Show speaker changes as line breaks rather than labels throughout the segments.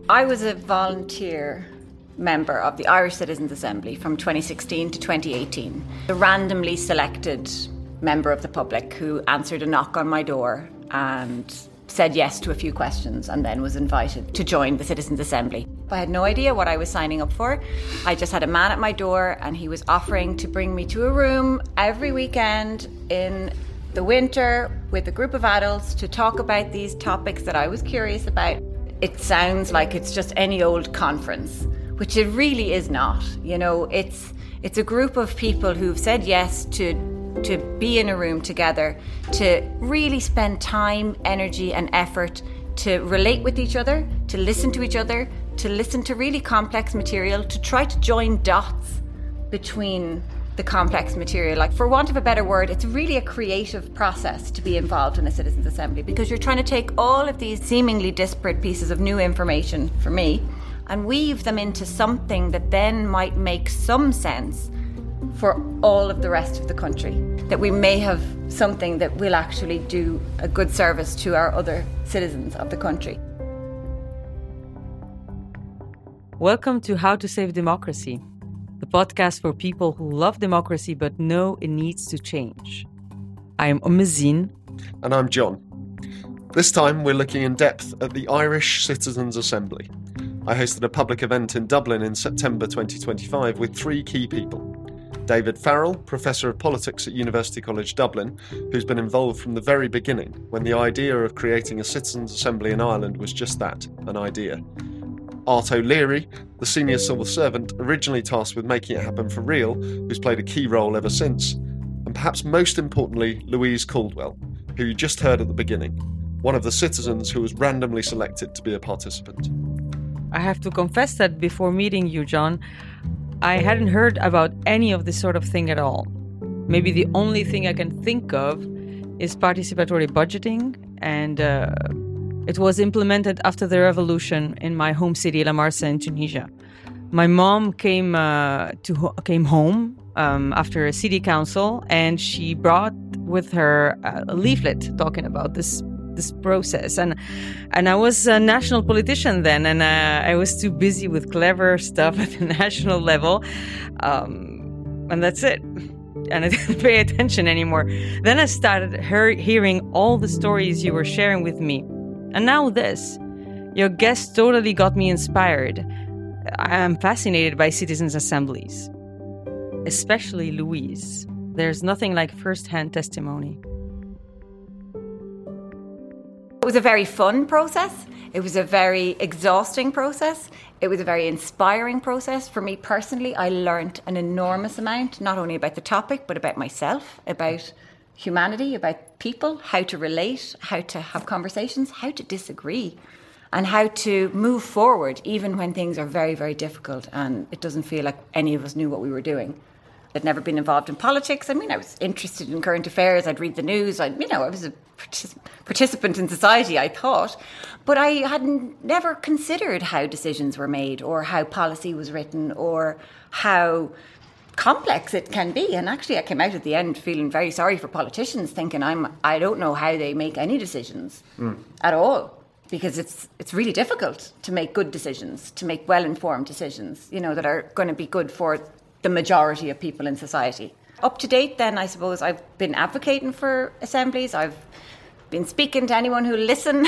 I was a volunteer member of the Irish Citizens' Assembly from 2016 to 2018. A randomly selected member of the public who answered a knock on my door and said yes to a few questions and then was invited to join the Citizens' Assembly. I had no idea what I was signing up for. I just had a man at my door and he was offering to bring me to a room every weekend in the winter with a group of adults to talk about these topics that I was curious about. It sounds like it's just any old conference, which it really is not. You know, it's a group of people who've said yes to be in a room together, to really spend time, energy and effort to relate with each other, to listen to each other, to listen to really complex material, to try to join dots between the complex material. Like, for want of a better word, it's really a creative process to be involved in a Citizens' Assembly, because you're trying to take all of these seemingly disparate pieces of new information, for me, and weave them into something that then might make some sense for all of the rest of the country. That we may have something that will actually do a good service to our other citizens of the country.
Welcome to How to Save Democracy, the podcast for people who love democracy but know it needs to change. I am Mazin.
And I'm John. This time we're looking in depth at the Irish Citizens' Assembly. I hosted a public event in Dublin in September 2025 with three key people. David Farrell, Professor of Politics at University College Dublin, who's been involved from the very beginning when the idea of creating a Citizens' Assembly in Ireland was just that, an idea. Art O'Leary, the senior civil servant originally tasked with making it happen for real, who's played a key role ever since. And perhaps most importantly, Louise Caldwell, who you just heard at the beginning, one of the citizens who was randomly selected to be a participant.
I have to confess that before meeting you, John, I hadn't heard about any of this sort of thing at all. Maybe the only thing I can think of is participatory budgeting, and it was implemented after the revolution in my home city, La Marsa in Tunisia. My mom came home after a city council, and she brought with her a leaflet talking about this process. And I was a national politician then, and I was too busy with clever stuff at the national level. And that's it. And I didn't pay attention anymore. Then I started hearing all the stories you were sharing with me. And now this. Your guest totally got me inspired. I am fascinated by citizens' assemblies, especially Louise. There's nothing like first-hand testimony.
It was a very fun process. It was a very exhausting process. It was a very inspiring process. For me personally, I learned an enormous amount, not only about the topic, but about myself, about humanity, about people, how to relate, how to have conversations, how to disagree, and how to move forward even when things are very, very difficult and it doesn't feel like any of us knew what we were doing. I'd never been involved in politics. I mean, I was interested in current affairs. I'd read the news. I was a participant in society, I thought. But I had never considered how decisions were made or how policy was written or how complex it can be. And actually, I came out at the end feeling very sorry for politicians, thinking I don't know how they make any decisions at all. Because it's really difficult to make good decisions, to make well-informed decisions, that are going to be good for the majority of people in society. Up to date then, I suppose, I've been advocating for assemblies. I've been speaking to anyone who'll listen.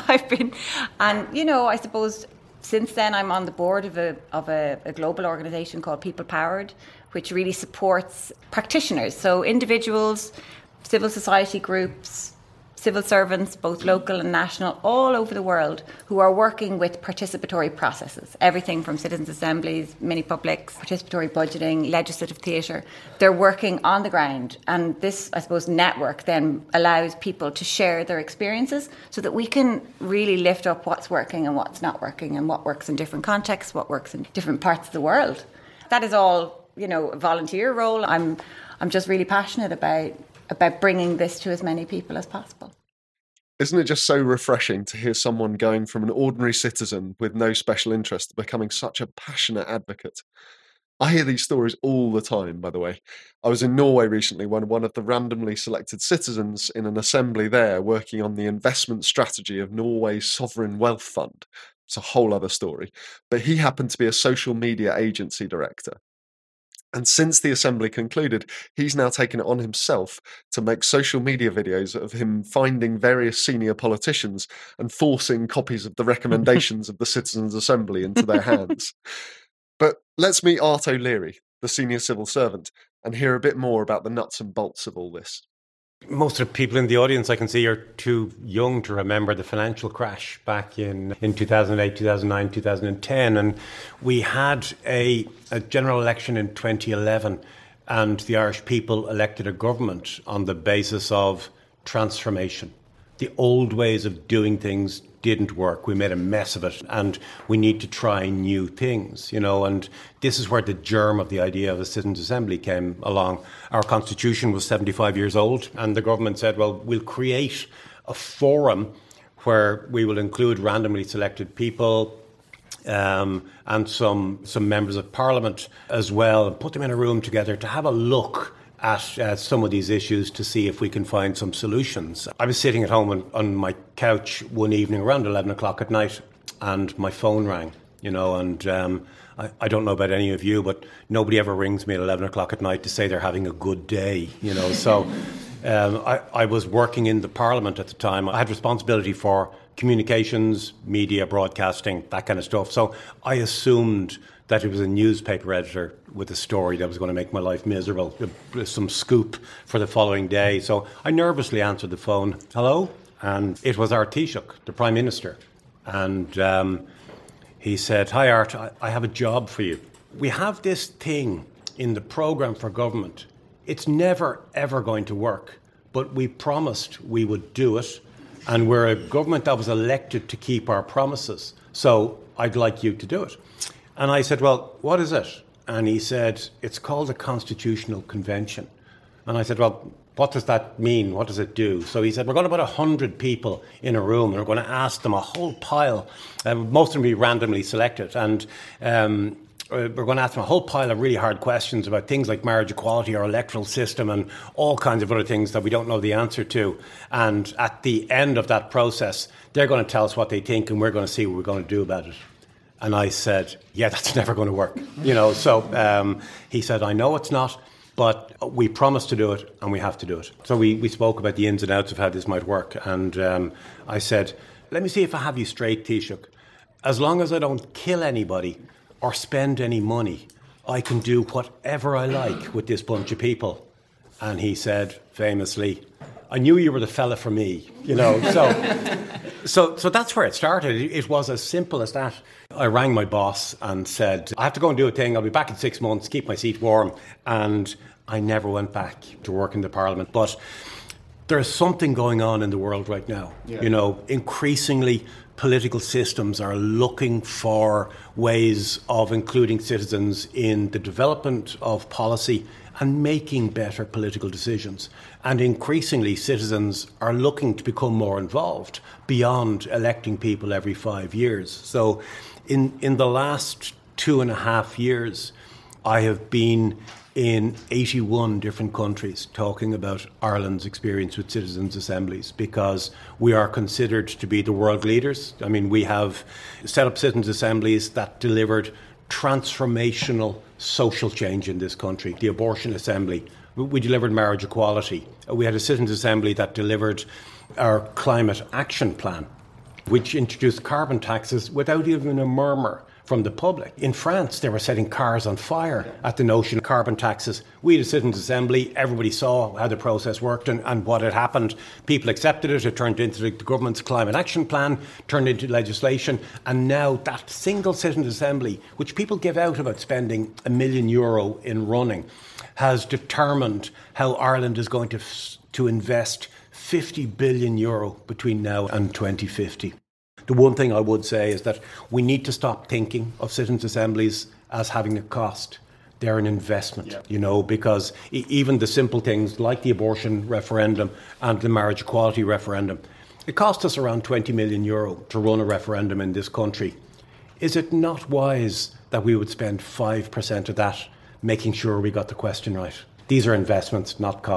I suppose since then I'm on the board of a global organisation called People Powered, which really supports practitioners, so individuals, civil society groups, civil servants, both local and national, all over the world, who are working with participatory processes. Everything from citizens' assemblies, mini-publics, participatory budgeting, legislative theatre. They're working on the ground. And this, I suppose, network then allows people to share their experiences so that we can really lift up what's working and what's not working and what works in different contexts, what works in different parts of the world. That is all, a volunteer role. I'm just really passionate about bringing this to as many people as possible.
Isn't it just so refreshing to hear someone going from an ordinary citizen with no special interest to becoming such a passionate advocate? I hear these stories all the time, by the way. I was in Norway recently when one of the randomly selected citizens in an assembly there working on the investment strategy of Norway's sovereign wealth fund It's a whole other story. But he happened to be a social media agency director. And since the assembly concluded, he's now taken it on himself to make social media videos of him finding various senior politicians and forcing copies of the recommendations of the Citizens' Assembly into their hands. But let's meet Art O'Leary, the senior civil servant, and hear a bit more about the nuts and bolts of all this.
Most of the people in the audience I can see are too young to remember the financial crash back in 2008, 2009, 2010. And we had a general election in 2011, and the Irish people elected a government on the basis of transformation. The old ways of doing things didn't work. We made a mess of it, and we need to try new things, and this is where the germ of the idea of a Citizens' Assembly came along. Our constitution was 75 years old, and the government said, well, we'll create a forum where we will include randomly selected people and some members of Parliament as well, and put them in a room together to have a look at some of these issues to see if we can find some solutions. I was sitting at home on my couch one evening around 11 o'clock at night, and my phone rang, and I don't know about any of you, but nobody ever rings me at 11 o'clock at night to say they're having a good day, So I was working in the Parliament at the time. I had responsibility for communications, media, broadcasting, that kind of stuff. So I assumed that it was a newspaper editor with a story that was going to make my life miserable, some scoop for the following day. So I nervously answered the phone. Hello? And it was Art Taoiseach, the Prime Minister. And he said, hi Art, I have a job for you. We have this thing in the programme for government. It's never, ever going to work, but we promised we would do it. And we're a government that was elected to keep our promises. So I'd like you to do it. And I said, well, what is it? And he said, it's called a constitutional convention. And I said, well, what does that mean? What does it do? So he said, we're going to put 100 people in a room and we're going to ask them a whole pile. Most of them will be randomly selected. And we're going to ask them a whole pile of really hard questions about things like marriage equality or electoral system and all kinds of other things that we don't know the answer to. And at the end of that process, they're going to tell us what they think and we're going to see what we're going to do about it. And I said, yeah, that's never going to work. So he said, I know it's not, but we promised to do it and we have to do it. So we spoke about the ins and outs of how this might work. And I said, let me see if I have you straight, Taoiseach. As long as I don't kill anybody or spend any money, I can do whatever I like with this bunch of people. And he said, famously, I knew you were the fella for me, So that's where it started. It was as simple as that. I rang my boss and said, I have to go and do a thing. I'll be back in 6 months, keep my seat warm. And I never went back to work in the Parliament. But there's something going on in the world right now. Yeah. Increasingly political systems are looking for ways of including citizens in the development of policy and making better political decisions. And increasingly, citizens are looking to become more involved beyond electing people every 5 years. So in the last 2.5 years, I have been in 81 different countries talking about Ireland's experience with citizens' assemblies because we are considered to be the world leaders. I mean, we have set up citizens' assemblies that delivered transformational social change in this country. The abortion assembly, we delivered marriage equality. We had a citizens' assembly that delivered our climate action plan, which introduced carbon taxes without even a murmur from the public. In France, they were setting cars on fire at the notion of carbon taxes. We had a citizens' assembly. Everybody saw how the process worked and what had happened. People accepted it. It turned into the government's climate action plan, turned into legislation. And now that single citizens' assembly, which people give out about spending €1 million in running, has determined how Ireland is going to invest €50 billion between now and 2050. The one thing I would say is that we need to stop thinking of citizens' assemblies as having a cost. They're an investment, because even the simple things like the abortion referendum and the marriage equality referendum, it cost us around €20 million to run a referendum in this country. Is it not wise that we would spend 5% of that making sure we got the question right? These are investments, not costs.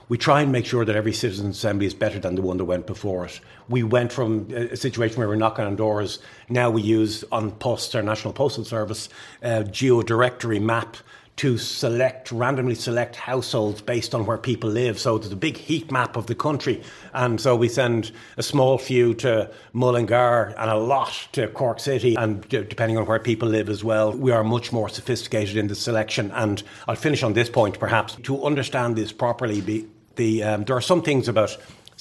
We try and make sure that every citizens' assembly is better than the one that went before it. We went from a situation where we're knocking on doors. Now we use on Post, our National Postal Service, geo-directory map to randomly select households based on where people live. So there's a big heat map of the country. And so we send a small few to Mullingar and a lot to Cork City, and depending on where people live as well. We are much more sophisticated in the selection. And I'll finish on this point, perhaps. To understand this properly, there are some things about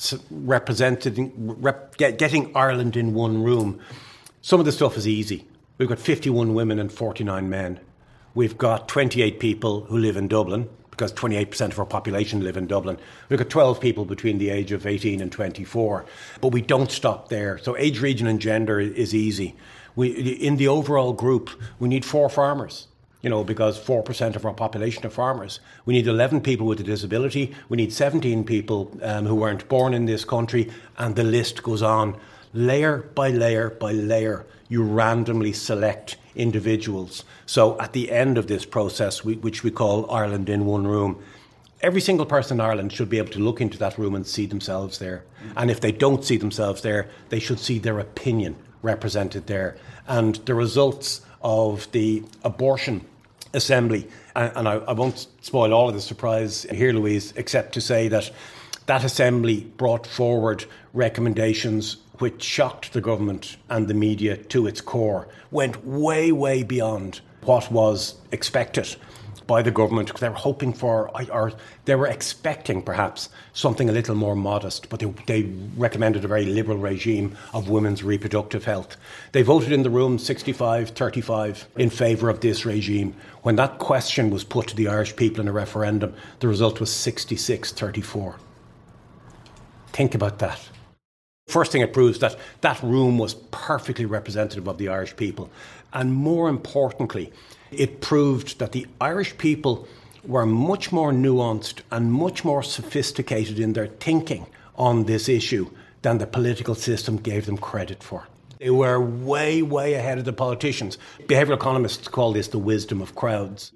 getting Ireland in one room. Some of the stuff is easy. We've got 51 women and 49 men. We've got 28 people who live in Dublin, because 28% of our population live in Dublin. We've got 12 people between the age of 18 and 24. But we don't stop there. So age, region and gender is easy. In the overall group, we need 4 farmers, because 4% of our population are farmers. We need 11 people with a disability. We need 17 people who weren't born in this country. And the list goes on. Layer by layer by layer, you randomly select individuals. So at the end of this process, which we call Ireland in one room, every single person in Ireland should be able to look into that room and see themselves there. And if they don't see themselves there, they should see their opinion represented there. And the results of the abortion assembly, and I won't spoil all of the surprise here, Louise, except to say that assembly brought forward recommendations which shocked the government and the media to its core, went way, way beyond what was expected by the government, because they were hoping for, or they were expecting perhaps something a little more modest, but they recommended a very liberal regime of women's reproductive health. They voted in the room 65-35 in favour of this regime. When that question was put to the Irish people in a referendum, the result was 66-34. Think about that. First thing, it proves that that room was perfectly representative of the Irish people. And more importantly, it proved that the Irish people were much more nuanced and much more sophisticated in their thinking on this issue than the political system gave them credit for. They were way, way ahead of the politicians. Behavioural economists call this the wisdom of crowds.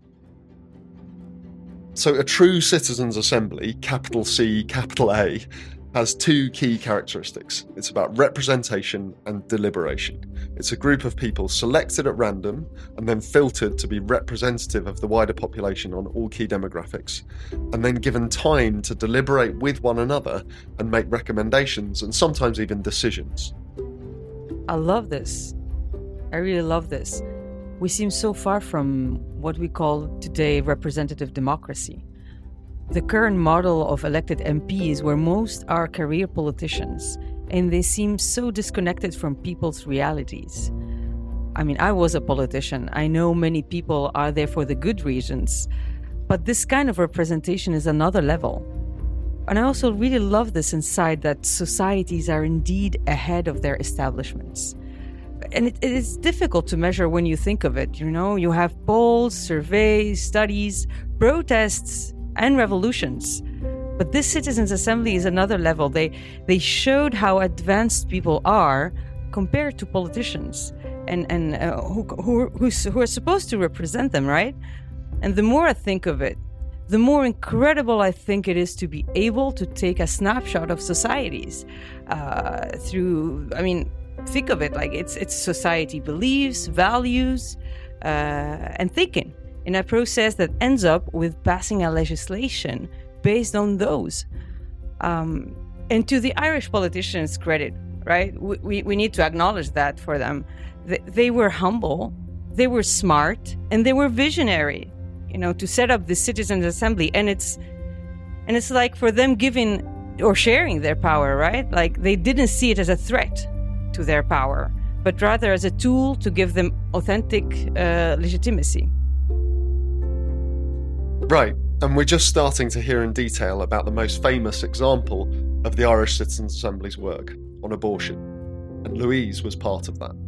So a true citizens' assembly, capital C, capital A, has 2 key characteristics. It's about representation and deliberation. It's a group of people selected at random and then filtered to be representative of the wider population on all key demographics, and then given time to deliberate with one another and make recommendations and sometimes even decisions.
I love this. I really love this. We seem so far from what we call today representative democracy. The current model of elected MPs, where most are career politicians, and they seem so disconnected from people's realities. I mean, I was a politician. I know many people are there for the good reasons, but this kind of representation is another level. And I also really love this insight that societies are indeed ahead of their establishments. And it is difficult to measure when you think of it. You have polls, surveys, studies, protests, and revolutions. But this citizens' assembly is another level. They showed how advanced people are compared to politicians and who are supposed to represent them, right? And the more I think of it, the more incredible I think it is to be able to take a snapshot of societies think of it like it's society beliefs, values, and thinking, in a process that ends up with passing a legislation based on those. And to the Irish politicians' credit, right? We need to acknowledge that for them. They were humble, they were smart, and they were visionary, to set up the Citizens' Assembly. And it's like for them giving or sharing their power, right? Like they didn't see it as a threat to their power, but rather as a tool to give them authentic legitimacy.
Right, and we're just starting to hear in detail about the most famous example of the Irish Citizens' Assembly's work on abortion, and Louise was part of that.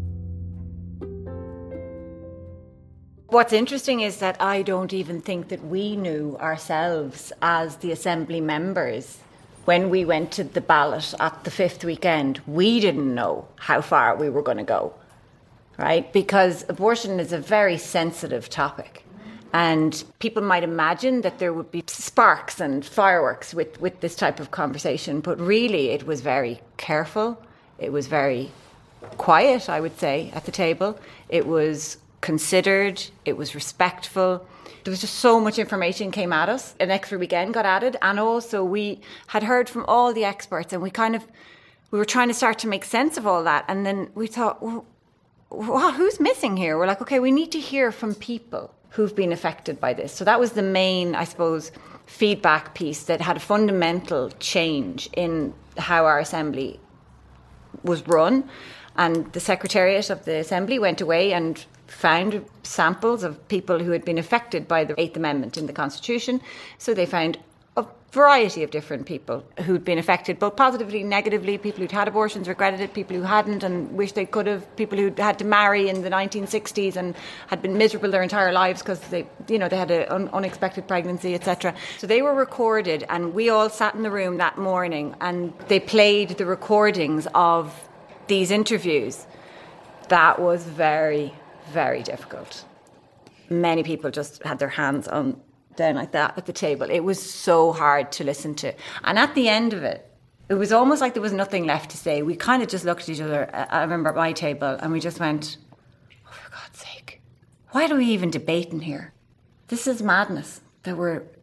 What's interesting is that I don't even think that we knew ourselves as the Assembly members when we went to the ballot at the 5th weekend. We didn't know how far we were going to go, right? Because abortion is a very sensitive topic. And people might imagine that there would be sparks and fireworks with this type of conversation, but really it was very careful. It was very quiet, I would say, at the table. It was considered. It was respectful. There was just so much information came at us. An extra weekend got added. And also we had heard from all the experts, and we were trying to start to make sense of all that. And then we thought, well, who's missing here? We're like, okay, we need to hear from people who've been affected by this. So that was the main, I suppose, feedback piece that had a fundamental change in how our Assembly was run. And the Secretariat of the Assembly went away and found samples of people who had been affected by the Eighth Amendment in the Constitution. So they found a variety of different people who'd been affected, both positively and negatively, people who'd had abortions, regretted it, people who hadn't and wished they could have, people who'd had to marry in the 1960s and had been miserable their entire lives because they had an unexpected pregnancy, etc. So they were recorded, and we all sat in the room that morning and they played the recordings of these interviews. That was very, very difficult. Many people just had their hands down like that at the table. It was so hard to listen to. And at the end of it, it was almost like there was nothing left to say. We kind of just looked at each other, I remember at my table, and we just went, oh, for God's sake, why do we even debate in here? This is madness, that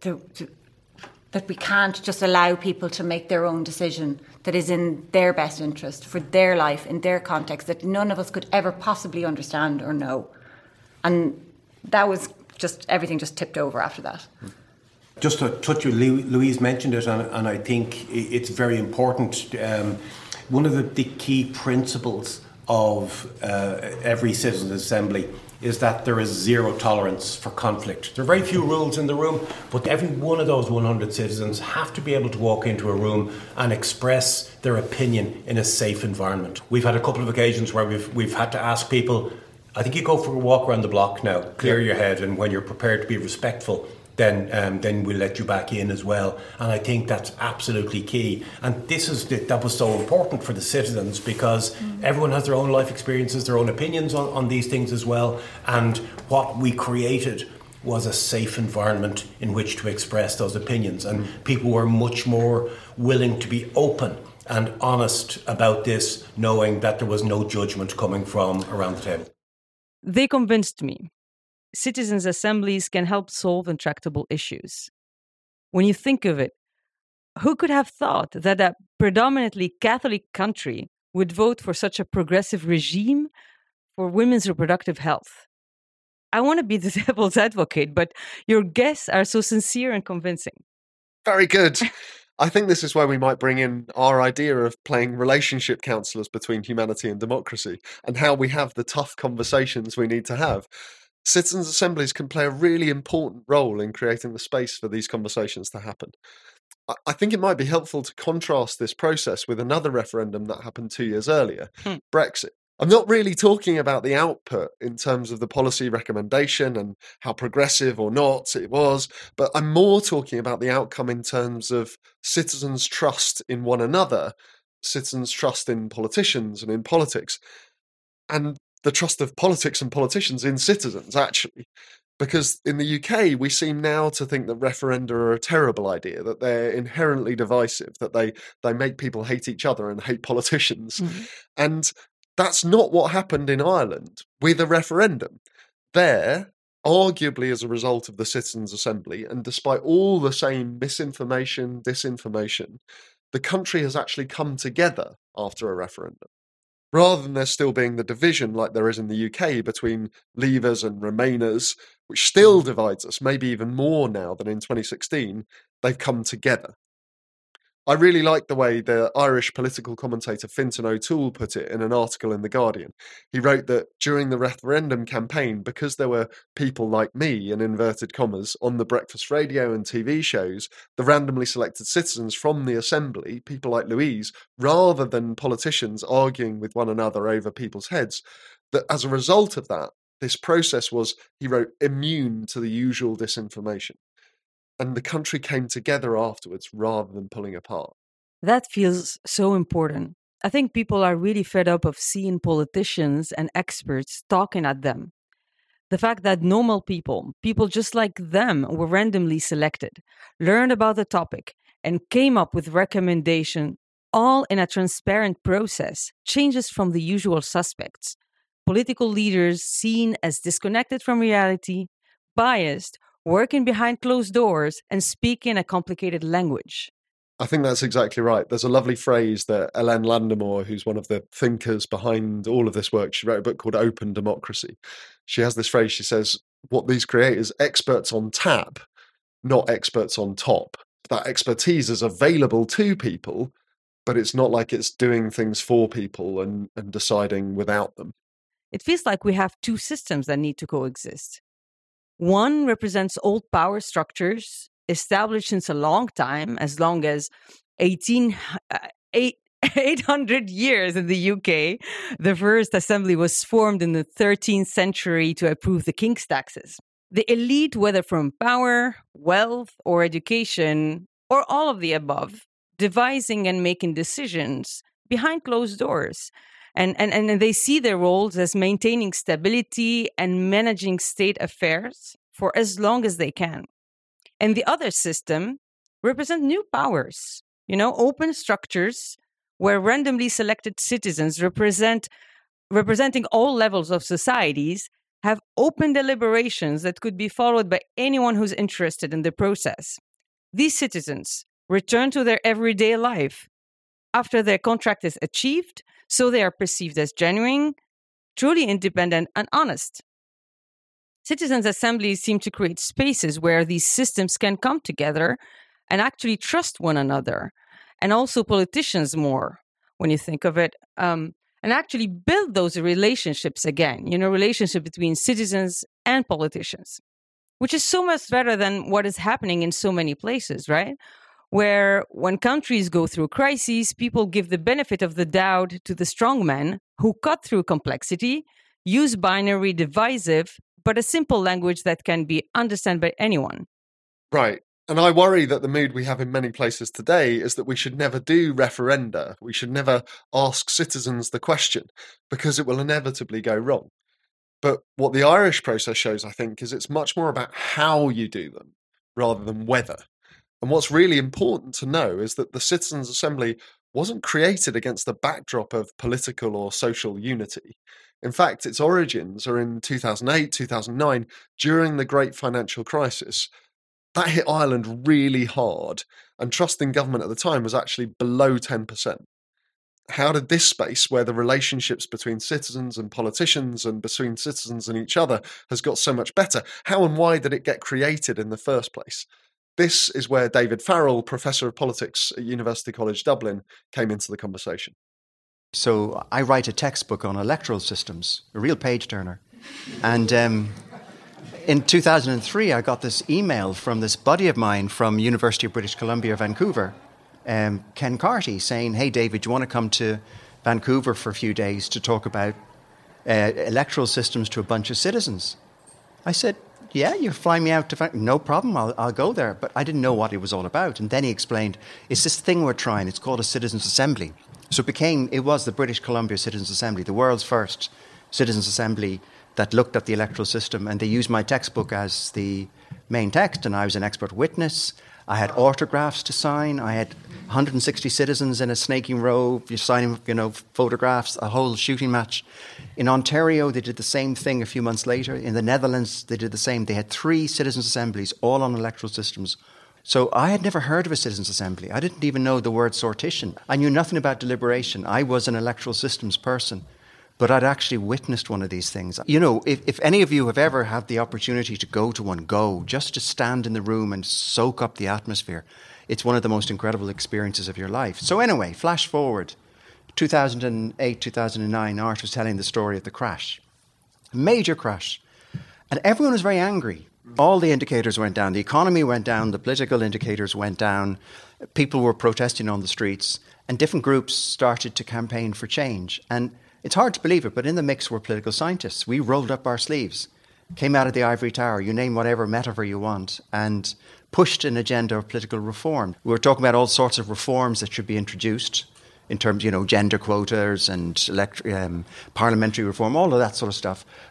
we can't just allow people to make their own decision that is in their best interest, for their life, in their context, that none of us could ever possibly understand or know. And that was everything just tipped over after that.
Just to touch on, Louise mentioned it, and I think it's very important. One of the key principles of every Citizens' Assembly is that there is zero tolerance for conflict. There are very few rules in the room, but every one of those 100 citizens have to be able to walk into a room and express their opinion in a safe environment. We've had a couple of occasions where we've had to ask people, I think you go for a walk around the block now, clear your head, and when you're prepared to be respectful, then we'll let you back in as well. And I think that's absolutely key. And that was so important for the citizens, because everyone has their own life experiences, their own opinions on these things as well. And what we created was a safe environment in which to express those opinions. And people were much more willing to be open and honest about this, knowing that there was no judgment coming from around the table.
They convinced me. Citizens' assemblies can help solve intractable issues. When you think of it, who could have thought that a predominantly Catholic country would vote for such a progressive regime for women's reproductive health? I want to be the devil's advocate, but your guests are so sincere and convincing.
Very good. I think this is where we might bring in our idea of playing relationship counsellors between humanity and democracy, and how we have the tough conversations we need to have. Citizens' assemblies can play a really important role in creating the space for these conversations to happen. I think it might be helpful to contrast this process with another referendum that happened 2 years earlier, Brexit. I'm not really talking about the output in terms of the policy recommendation and how progressive or not it was, but I'm more talking about the outcome in terms of citizens' trust in one another, citizens' trust in politicians and in politics, and the trust of politics and politicians in citizens, actually. Because in the UK, we seem now to think that referenda are a terrible idea, that they're inherently divisive, that they make people hate each other and hate politicians. And that's not what happened in Ireland with a referendum. There, arguably as a result of the Citizens' Assembly, and despite all the same misinformation, disinformation, the country has actually come together after a referendum. Rather than there still being the division like there is in the UK between Leavers and Remainers, which still divides us, maybe even more now than in 2016, they've come together. I really like the way the Irish political commentator Fintan O'Toole put it in an article in The Guardian. He wrote that during the referendum campaign, because there were people like me, in inverted commas, on the breakfast radio and TV shows, the randomly selected citizens from the Assembly, people like Louise, rather than politicians arguing with one another over people's heads, that as a result of that, this process was, he wrote, immune to the usual disinformation. And the country came together afterwards rather than pulling apart.
That feels so important. I think people are really fed up of seeing politicians and experts talking at them. The fact that normal people just like them, were randomly selected, learned about the topic, and came up with recommendations, all in a transparent process, changes from the usual suspects. Political leaders seen as disconnected from reality, biased, working behind closed doors, and speaking a complicated language.
I think that's exactly right. There's a lovely phrase that Hélène Landemore, who's one of the thinkers behind all of this work, she wrote a book called Open Democracy. She has this phrase, she says, what these create is experts on tap, not experts on top. That expertise is available to people, but it's not like it's doing things for people and deciding without them.
It feels like we have two systems that need to coexist. One represents old power structures established since a long time, as long as 800 years in the UK. The first assembly was formed in the 13th century to approve the king's taxes. The elite, whether from power, wealth, or education, or all of the above, devising and making decisions behind closed doors. And they see their roles as maintaining stability and managing state affairs for as long as they can. And the other system represent new powers, open structures where randomly selected citizens representing all levels of societies have open deliberations that could be followed by anyone who's interested in the process. These citizens return to their everyday life after their contract is achieved, so they are perceived as genuine, truly independent, and honest. Citizens' assemblies seem to create spaces where these systems can come together and actually trust one another, and also politicians more, when you think of it, and actually build those relationships again, relationship between citizens and politicians, which is so much better than what is happening in so many places, right? Where when countries go through crises, people give the benefit of the doubt to the strongmen who cut through complexity, use binary, divisive, but a simple language that can be understood by anyone.
Right. And I worry that the mood we have in many places today is that we should never do referenda. We should never ask citizens the question, because it will inevitably go wrong. But what the Irish process shows, I think, is it's much more about how you do them rather than whether. And what's really important to know is that the Citizens' Assembly wasn't created against the backdrop of political or social unity. In fact, its origins are in 2008, 2009, during the great financial crisis. That hit Ireland really hard, and trust in government at the time was actually below 10%. How did this space, where the relationships between citizens and politicians and between citizens and each other has got so much better, how and why did it get created in the first place? This is where David Farrell, Professor of Politics at University College Dublin, came into the conversation.
So I write a textbook on electoral systems, a real page-turner. And in 2003, I got this email from this buddy of mine from University of British Columbia, Vancouver, Ken Carty, saying, hey, David, do you want to come to Vancouver for a few days to talk about electoral systems to a bunch of citizens? I said, yeah, you fly me out to Vancouver. No problem, I'll go there. But I didn't know what it was all about. And then he explained, it's this thing we're trying. It's called a Citizens' Assembly. So it was the British Columbia Citizens' Assembly, the world's first Citizens' Assembly that looked at the electoral system. And they used my textbook as the main text, and I was an expert witness. I had autographs to sign. I had 160 citizens in a snaking row, signing, photographs, a whole shooting match. In Ontario, they did the same thing a few months later. In the Netherlands, they did the same. They had 3 citizens' assemblies, all on electoral systems. So I had never heard of a citizens' assembly. I didn't even know the word sortition. I knew nothing about deliberation. I was an electoral systems person, but I'd actually witnessed one of these things. If any of you have ever had the opportunity to go to one, go, just to stand in the room and soak up the atmosphere. It's one of the most incredible experiences of your life. So anyway, flash forward, 2008, 2009, Art was telling the story of the crash, a major crash. And everyone was very angry. All the indicators went down. The economy went down. The political indicators went down. People were protesting on the streets. And different groups started to campaign for change. And it's hard to believe it, but in the mix were political scientists. We rolled up our sleeves, came out of the ivory tower, you name whatever metaphor you want, and pushed an agenda of political reform. We were talking about all sorts of reforms that should be introduced in terms, gender quotas and parliamentary reform, all of that sort of stuff. But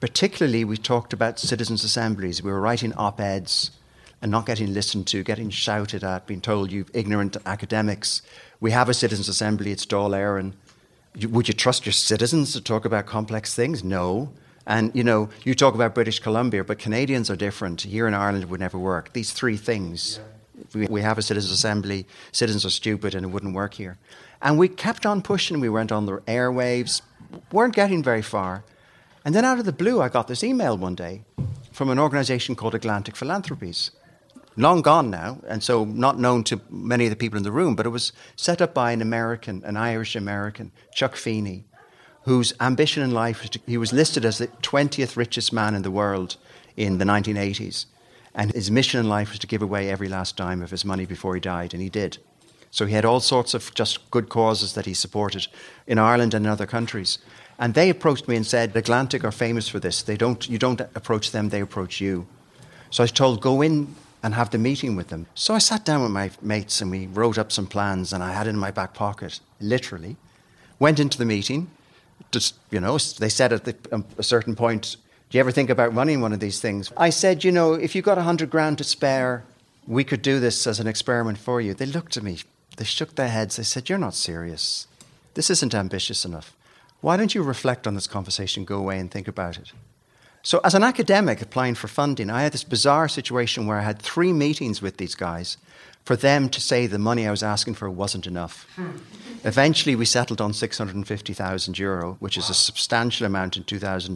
particularly we talked about citizens' assemblies. We were writing op-eds and not getting listened to, getting shouted at, being told you ignorant academics. We have a citizens' assembly, it's Dáil Éireann. Would you trust your citizens to talk about complex things? No. And, you talk about British Columbia, but Canadians are different. Here in Ireland, it would never work. These three things. We have a citizens' assembly, citizens are stupid, and it wouldn't work here. And we kept on pushing. We went on the airwaves, weren't getting very far. And then out of the blue, I got this email one day from an organisation called Atlantic Philanthropies. Long gone now, and so not known to many of the people in the room, but it was set up by an Irish-American, Chuck Feeney, whose ambition in life was he was listed as the 20th richest man in the world in the 1980s. And his mission in life was to give away every last dime of his money before he died, and he did. So he had all sorts of just good causes that he supported in Ireland and in other countries. And they approached me and said, Atlantic are famous for this. You don't approach them, they approach you. So I was told, go in and have the meeting with them. So I sat down with my mates and we wrote up some plans, and I had it in my back pocket, literally. Went into the meeting. Just, they said at a certain point, do you ever think about running one of these things? I said, if you got 100 grand to spare, we could do this as an experiment for you. They looked at me. They shook their heads. They said, you're not serious. This isn't ambitious enough. Why don't you reflect on this conversation, go away and think about it? So as an academic applying for funding, I had this bizarre situation where I had 3 meetings with these guys for them to say the money I was asking for wasn't enough. Eventually, we settled on €650,000, which is a substantial amount in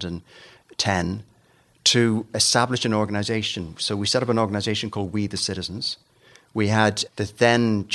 2010, to establish an organisation. So we set up an organisation called We the Citizens. We had the then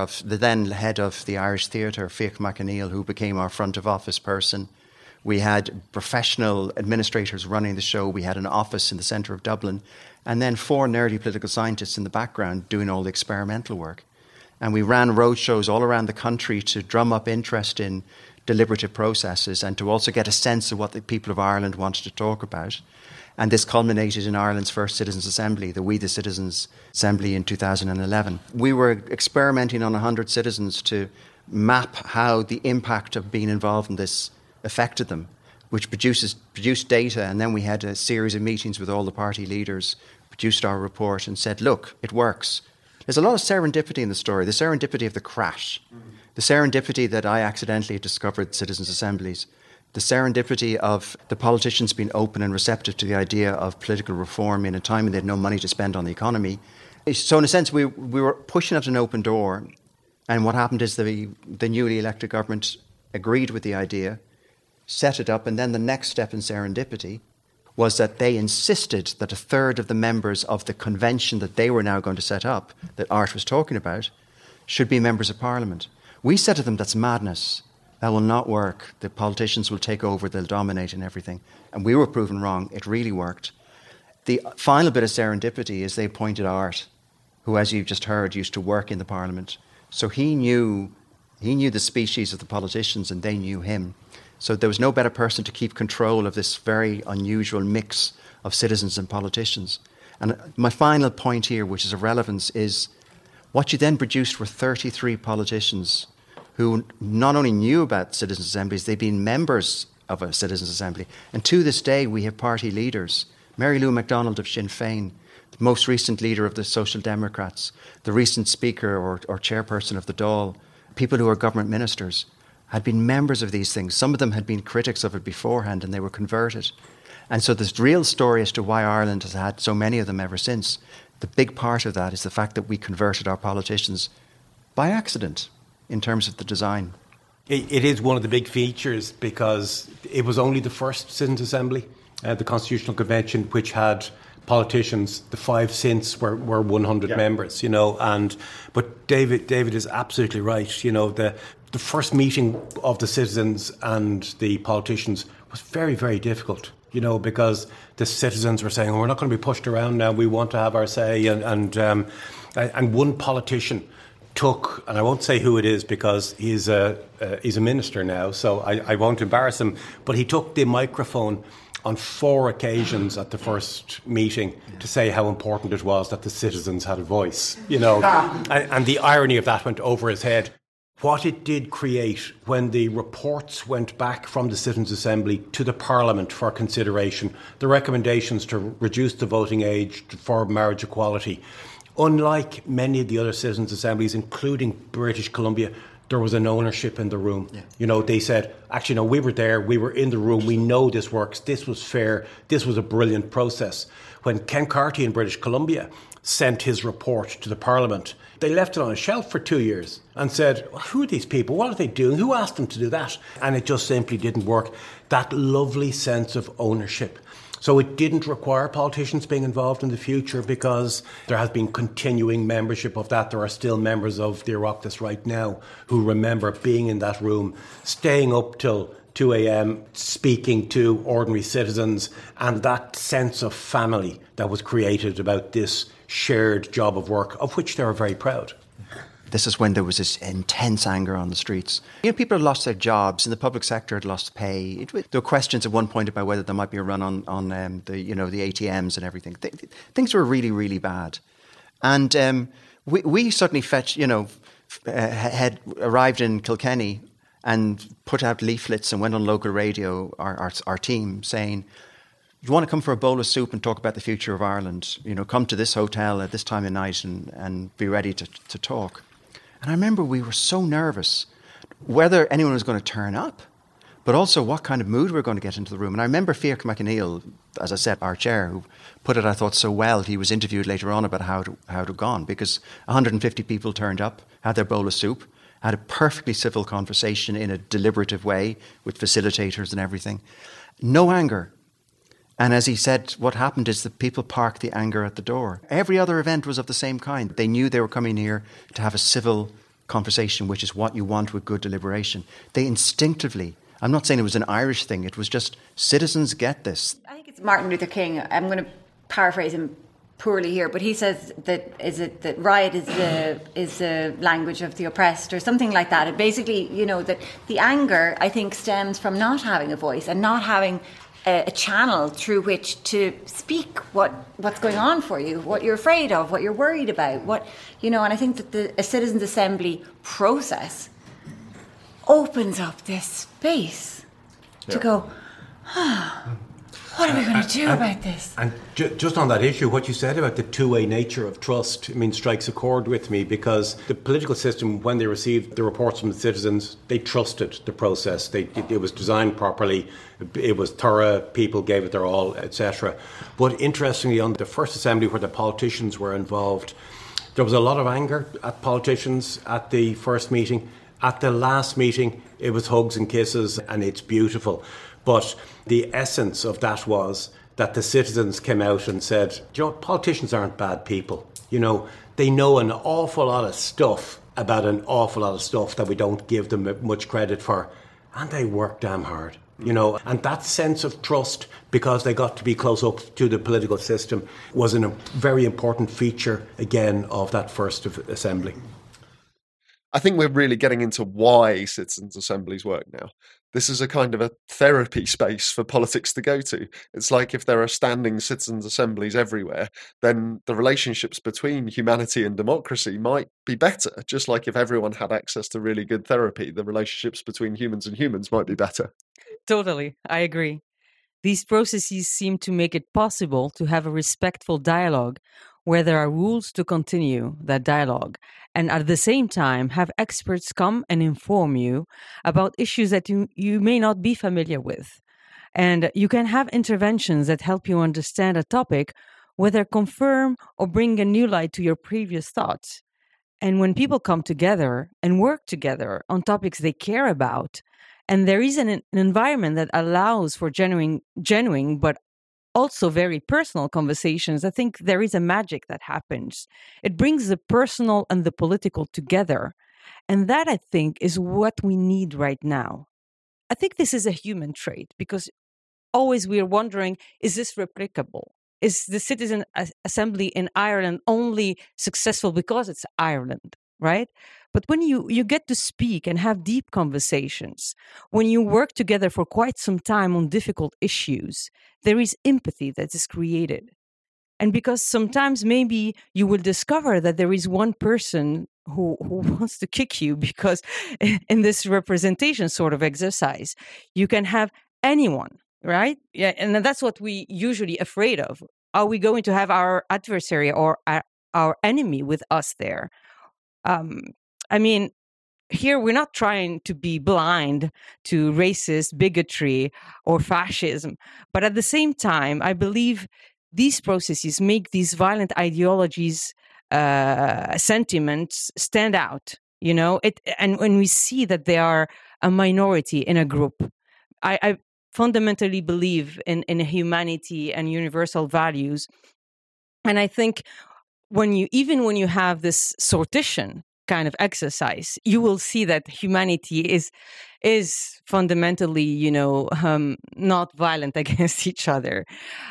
head of the Irish Theatre, Fiach McAneil, who became our front of office person. We had professional administrators running the show. We had an office in the centre of Dublin. And then 4 nerdy political scientists in the background doing all the experimental work. And we ran roadshows all around the country to drum up interest in deliberative processes and to also get a sense of what the people of Ireland wanted to talk about. And this culminated in Ireland's first Citizens' Assembly, the We the Citizens Assembly in 2011. We were experimenting on 100 citizens to map how the impact of being involved in this affected them, which produced data, and then we had a series of meetings with all the party leaders, produced our report and said, look, it works. There's a lot of serendipity in the story, the serendipity of the crash, the serendipity that I accidentally discovered citizens' assemblies, the serendipity of the politicians being open and receptive to the idea of political reform in a time when they had no money to spend on the economy. So in a sense, we were pushing at an open door, and what happened is the newly elected government agreed with the idea, set it up, and then the next step in serendipity was that they insisted that a third of the members of the convention that they were now going to set up, that Art was talking about, should be members of Parliament. We said to them, that's madness. That will not work. The politicians will take over, they'll dominate and everything. And we were proven wrong. It really worked. The final bit of serendipity is they appointed Art, who, as you've just heard, used to work in the Parliament. So he knew the species of the politicians and they knew him. So there was no better person to keep control of this very unusual mix of citizens and politicians. And my final point here, which is of relevance, is what you then produced were 33 politicians who not only knew about citizens' assemblies, they'd been members of a citizens' assembly. And to this day, we have party leaders. Mary Lou MacDonald of Sinn Féin, the most recent leader of the Social Democrats, the recent speaker or chairperson of the Dáil, people who are government ministers, had been members of these things. Some of them had been critics of it beforehand and they were converted. And so this real story as to why Ireland has had so many of them ever since, the big part of that is the fact that we converted our politicians by accident in terms of the design.
It is one of the big features because it was only the first Citizens' Assembly, the Constitutional Convention, which had politicians. The 5 since were 100 members, but David is absolutely right. The first meeting of the citizens and the politicians was very, very difficult, because the citizens were saying, we're not going to be pushed around now, we want to have our say. And one politician took, and I won't say who it is because he's a minister now, so I won't embarrass him, but he took the microphone on 4 occasions at the first meeting to say how important it was that the citizens had a voice, and the irony of that went over his head. what it did create when the reports went back from the Citizens' Assembly to the Parliament for consideration, the recommendations to reduce the voting age for marriage equality. Unlike many of the other Citizens' Assemblies, including British Columbia, there was an ownership in the room. Yeah. You know, they said, actually, no, we were there, we were in the room, we know this works, this was fair, this was a brilliant process. When Ken Carty in British Columbia sent his report to the Parliament, they left it on a shelf for 2 years and said, well, who are these people? What are they doing? Who asked them to do that? And it just simply didn't work. That lovely sense of ownership. So it didn't require politicians being involved in the future because there has been continuing membership of that. There are still members of the Oireachtas right now who remember being in that room, staying up till 2 a.m, speaking to ordinary citizens, and that sense of family that was created about this shared job of work, of which they were very proud.
This is when there was this intense anger on the streets. You know, people had lost their jobs, and the public sector had lost pay. There were questions at one point about whether there might be a run on the ATMs and everything. Things were really, really bad. And we certainly had arrived in Kilkenny and put out leaflets and went on local radio, our team, saying, you want to come for a bowl of soup and talk about the future of Ireland, you know, come to this hotel at this time of night and be ready to talk. And I remember we were so nervous whether anyone was going to turn up, but also what kind of mood we were going to get into the room. And I remember Fiach McAneill, as I said, our chair, who put it, I thought, so well. He was interviewed later on about how it had gone, because 150 people turned up, had their bowl of soup, had a perfectly civil conversation in a deliberative way with facilitators and everything. No anger. And as he said, what happened is that people parked the anger at the door. Every other event was of the same kind. They knew they were coming here to have a civil conversation, which is what you want with good deliberation. They instinctively, I'm not saying it was an Irish thing, it was just citizens get this.
I think it's Martin Luther King. I'm going to paraphrase him poorly here, but he says that riot is the language of the oppressed, or something like that. It basically, you know, that the anger, I think, stems from not having a voice and not having a channel through which to speak what's going on for you, what you're afraid of, what you're worried about, what, you know. And I think that a Citizens' Assembly process opens up this space to go, what are we going to do about this?
And just on that issue, what you said about the two-way nature of trust, I mean, strikes a chord with me, because the political system, when they received the reports from the citizens, they trusted the process. It was designed properly, it was thorough, people gave it their all, etc. But interestingly, on the first assembly where the politicians were involved, there was a lot of anger at politicians at the first meeting. At the last meeting, it was hugs and kisses, and it's beautiful. But the essence of that was that the citizens came out and said, you know, politicians aren't bad people. You know, they know an awful lot of stuff about an awful lot of stuff that we don't give them much credit for. And they work damn hard, you know. And that sense of trust, because they got to be close up to the political system, was a very important feature, again, of that first assembly.
I think we're really getting into why citizens' assemblies work now. This is a kind of a therapy space for politics to go to. It's like if there are standing citizens' assemblies everywhere, then the relationships between humanity and democracy might be better. Just like if everyone had access to really good therapy, the relationships between humans and humans might be better.
Totally, I agree. These processes seem to make it possible to have a respectful dialogue where there are rules to continue that dialogue, and at the same time have experts come and inform you about issues that you may not be familiar with. And you can have interventions that help you understand a topic, whether confirm or bring a new light to your previous thoughts. And when people come together and work together on topics they care about, and there is an environment that allows for genuine but also very personal conversations, I think there is a magic that happens. It brings the personal and the political together. And that, I think, is what we need right now. I think this is a human trait, because always we are wondering, is this replicable? Is the Citizen Assembly in Ireland only successful because it's Ireland, right? But when you get to speak and have deep conversations, when you work together for quite some time on difficult issues, there is empathy that is created. And because sometimes maybe you will discover that there is one person who wants to kick you, because in this representation sort of exercise, you can have anyone, right? Yeah, and that's what we usually afraid of. Are we going to have our adversary or our enemy with us there? I mean, here we're not trying to be blind to racist bigotry or fascism, but at the same time, I believe these processes make these violent ideologies, sentiments stand out. And when we see that they are a minority in a group, I fundamentally believe in humanity and universal values, and I think when you have this sortition kind of exercise, you will see that humanity is fundamentally, not violent against each other.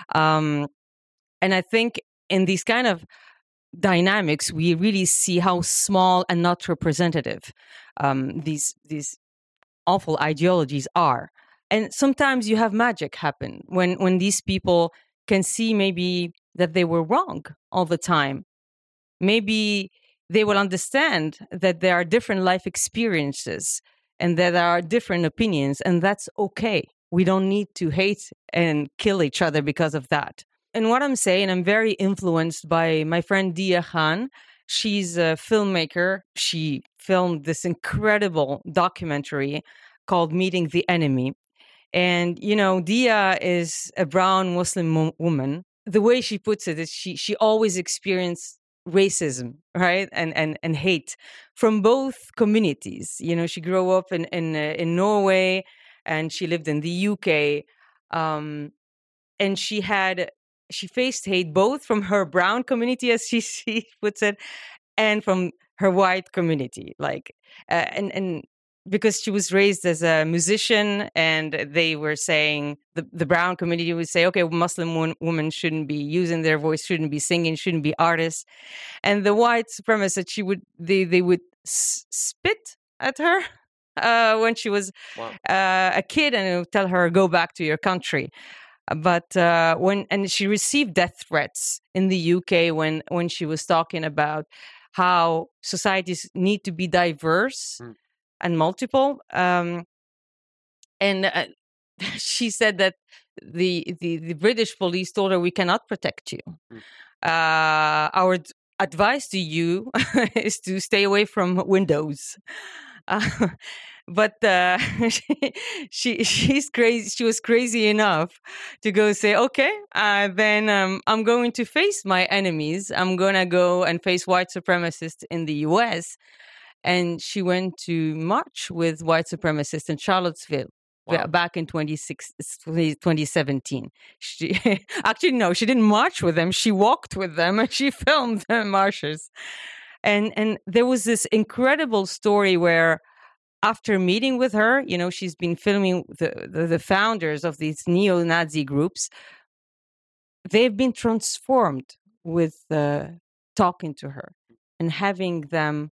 And I think in these kind of dynamics, we really see how small and not representative these awful ideologies are. And sometimes you have magic happen when these people can see maybe that they were wrong all the time. Maybe they will understand that there are different life experiences and that there are different opinions, and that's okay. We don't need to hate and kill each other because of that. And what I'm saying, I'm very influenced by my friend Dia Khan. She's a filmmaker. She filmed this incredible documentary called Meeting the Enemy. And, Dia is a brown Muslim woman. The way she puts it is she always experienced racism, right? And hate from both communities. She grew up in Norway, and she lived in the UK. And she faced hate both from her brown community, as she puts it, and from her white community. And because she was raised as a musician, and they were saying, the brown community would say, okay, Muslim women shouldn't be using their voice, shouldn't be singing, shouldn't be artists. And the white supremacists, they would spit at her when she was a kid, and would tell her, go back to your country. But and she received death threats in the UK when she was talking about how societies need to be diverse and multiple. She said that the British police told her, we cannot protect you. Our advice to you is to stay away from windows. But she's crazy. She was crazy enough to go say, okay, then I'm going to face my enemies. I'm going to go and face white supremacists in the US. And she went to march with white supremacists in Charlottesville. Wow. Back in 2017. Actually, no, she didn't march with them. She walked with them and she filmed the marches. And there was this incredible story where, after meeting with her, she's been filming the founders of these neo-Nazi groups. They've been transformed with talking to her and having them,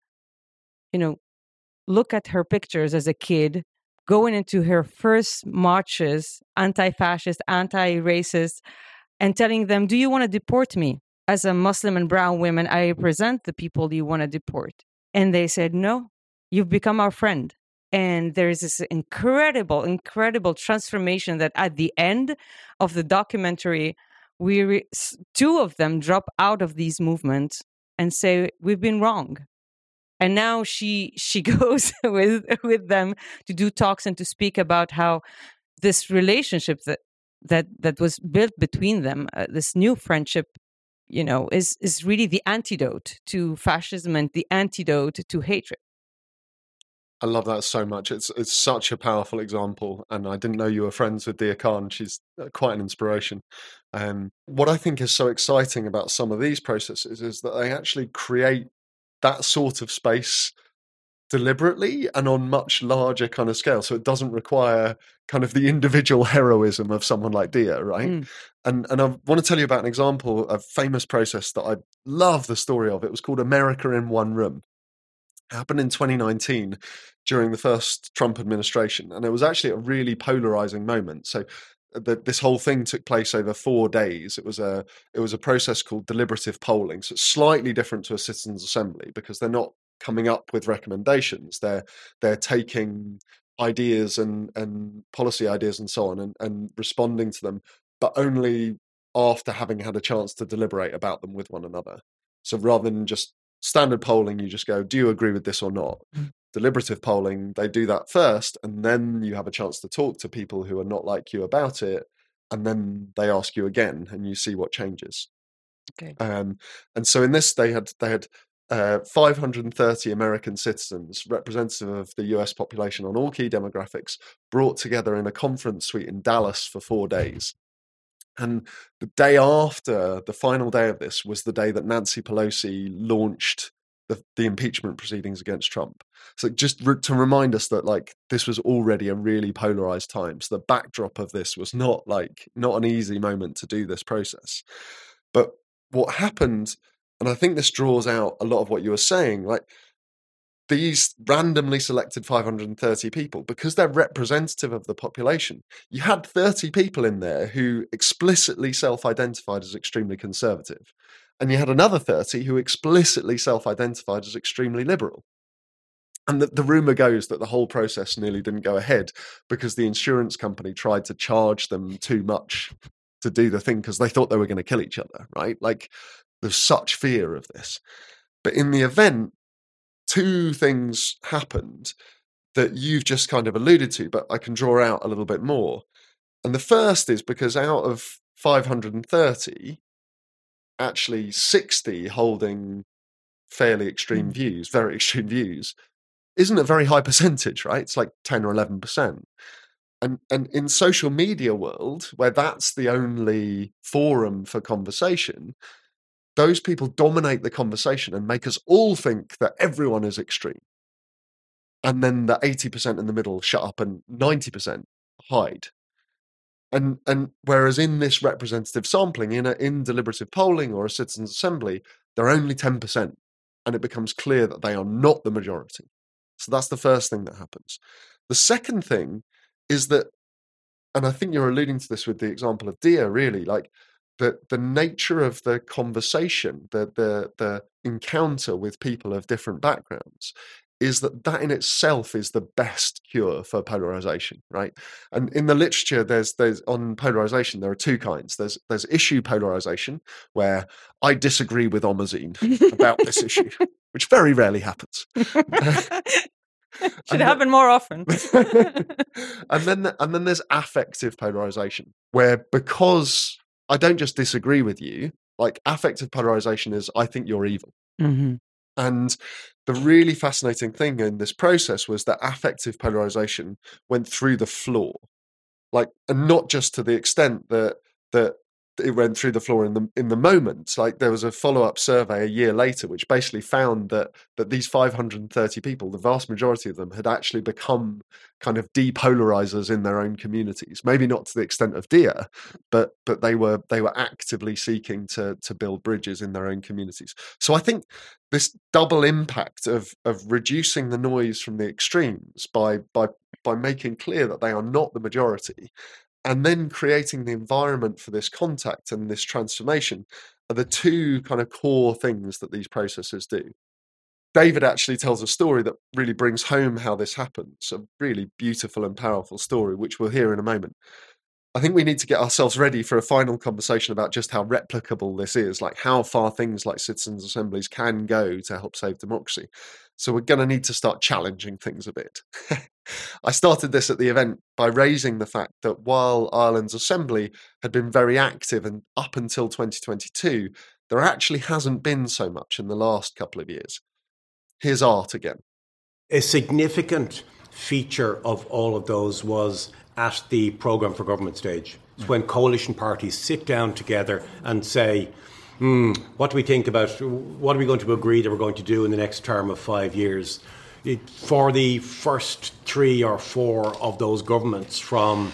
look at her pictures as a kid, going into her first marches, anti-fascist, anti-racist, and telling them, do you want to deport me? As a Muslim and brown woman, I represent the people you want to deport. And they said, no, you've become our friend. And there's this incredible, incredible transformation that at the end of the documentary, two of them drop out of these movements and say, we've been wrong. And now she goes with them to do talks and to speak about how this relationship that was built between them, this new friendship, is really the antidote to fascism and the antidote to hatred.
I love that so much. It's such a powerful example, and I didn't know you were friends with Dia Khan. She's quite an inspiration. What I think is so exciting about some of these processes is that they actually create that sort of space deliberately and on much larger kind of scale. So it doesn't require kind of the individual heroism of someone like Dia, right? And I want to tell you about an example of a famous process that I love the story of. It was called America in One Room. It happened in 2019 during the first Trump administration. And it was actually a really polarizing moment. So this whole thing took place over 4 days. It was a process called deliberative polling. So it's slightly different to a citizens' assembly because they're not coming up with recommendations. They're taking ideas and policy ideas and so on and responding to them, but only after having had a chance to deliberate about them with one another. So rather than just standard polling, you just go, do you agree with this or not? Deliberative polling, they do that first, and then you have a chance to talk to people who are not like you about it, and then they ask you again, and you see what changes.
Okay.
And so in this, they had 530 American citizens, representative of the US population on all key demographics, brought together in a conference suite in Dallas for 4 days. And the day after, the final day of this, was the day that Nancy Pelosi launched the impeachment proceedings against Trump. So just to remind us that like this was already a really polarized time. So the backdrop of this was not an easy moment to do this process. But what happened, and I think this draws out a lot of what you were saying, like these randomly selected 530 people, because they're representative of the population, you had 30 people in there who explicitly self-identified as extremely conservative. And you had another 30 who explicitly self-identified as extremely liberal. And the rumor goes that the whole process nearly didn't go ahead because the insurance company tried to charge them too much to do the thing because they thought they were going to kill each other, right? Like there's such fear of this. But in the event, 2 things happened that you've just kind of alluded to, but I can draw out a little bit more. And the first is because out of 530, actually 60 holding fairly extreme views, very extreme views, isn't a very high percentage, right? It's like 10 or 11%. And in social media world, where that's the only forum for conversation, those people dominate the conversation and make us all think that everyone is extreme. And then the 80% in the middle shut up and 90% hide. And whereas in this representative sampling, in deliberative polling or a citizens' assembly, they're only 10%. And it becomes clear that they are not the majority. So that's the first thing that happens. The second thing is that, and I think you're alluding to this with the example of Dia, really, like the nature of the conversation, the encounter with people of different backgrounds, is that in itself is the best cure for polarization, right? And in the literature, there's on polarization, there are 2 kinds. There's issue polarization, where I disagree with Omazine about this issue, which very rarely happens.
Should happen more often.
and then there's affective polarization, where because I don't just disagree with you, like affective polarization is I think you're evil.
Mm-hmm.
And the really fascinating thing in this process was that affective polarization went through the floor, like, and not just to the extent that it went through the floor in the moment. Like there was a follow-up survey a year later, which basically found that these 530 people, the vast majority of them, had actually become kind of depolarizers in their own communities. Maybe not to the extent of Dia, but they were actively seeking to build bridges in their own communities. So I think this double impact of reducing the noise from the extremes by making clear that they are not the majority, and then creating the environment for this contact and this transformation are the 2 kind of core things that these processes do. David actually tells a story that really brings home how this happens, a really beautiful and powerful story, which we'll hear in a moment. I think we need to get ourselves ready for a final conversation about just how replicable this is, like how far things like citizens' assemblies can go to help save democracy. So we're going to need to start challenging things a bit. I started this at the event by raising the fact that while Ireland's assembly had been very active and up until 2022, there actually hasn't been so much in the last couple of years. Here's Art again.
A significant feature of all of those was at the programme for government stage. It's when coalition parties sit down together and say, what do we think about, what are we going to agree that we're going to do in the next term of 5 years? For the first 3 or 4 of those governments from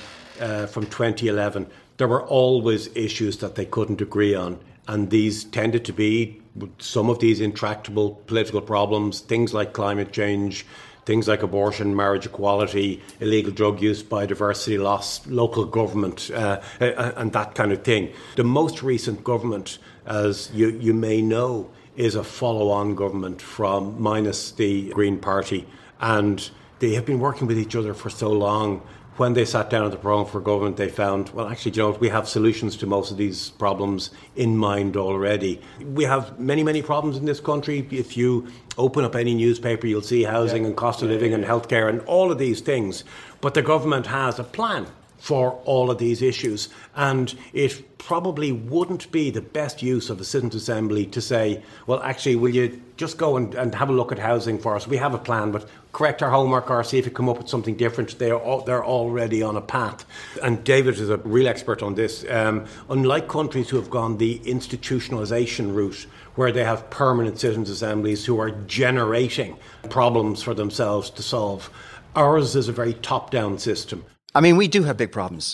2011, there were always issues that they couldn't agree on. And these tended to be some of these intractable political problems, things like climate change, things like abortion, marriage equality, illegal drug use, biodiversity loss, local government, and that kind of thing. The most recent government, as you may know, is a follow-on government from minus the Green Party, and they have been working with each other for so long. When they sat down at the programme for government, they found, well, actually, you know, we have solutions to most of these problems in mind already. We have many, many problems in this country. If you open up any newspaper, you'll see housing and cost of living and healthcare and all of these things. But the government has a plan for all of these issues, and it probably wouldn't be the best use of a Citizens' Assembly to say, well, actually, will you just go and have a look at housing for us? We have a plan, but correct our homework or see if you come up with something different. They're already on a path. And David is a real expert on this. Unlike countries who have gone the institutionalisation route, where they have permanent Citizens' Assemblies who are generating problems for themselves to solve, ours is a very top-down system.
I mean, we do have big problems.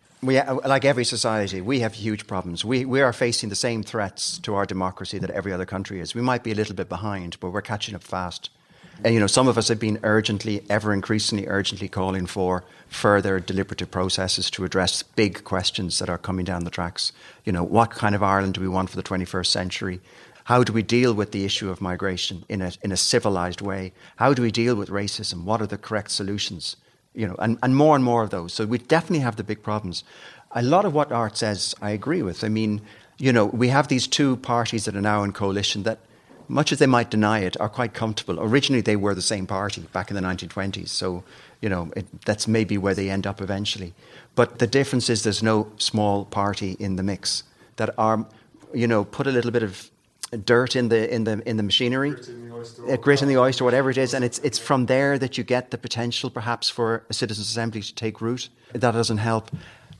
Like every society, we have huge problems. We are facing the same threats to our democracy that every other country is. We might be a little bit behind, but we're catching up fast. And, you know, some of us have been ever increasingly urgently calling for further deliberative processes to address big questions that are coming down the tracks. You know, what kind of Ireland do we want for the 21st century? How do we deal with the issue of migration in a civilised way? How do we deal with racism? What are the correct solutions? You know, and more of those. So we definitely have the big problems. A lot of what Art says, I agree with. I mean, you know, we have these two parties that are now in coalition that, much as they might deny it, are quite comfortable. Originally, they were the same party back in the 1920s. So, you know, that's maybe where they end up eventually. But the difference is there's no small party in the mix that are, you know, put a little bit of dirt in the machinery, grit in the oyster, whatever it is, and it's from there that you get the potential, perhaps, for a Citizens' Assembly to take root. That doesn't help.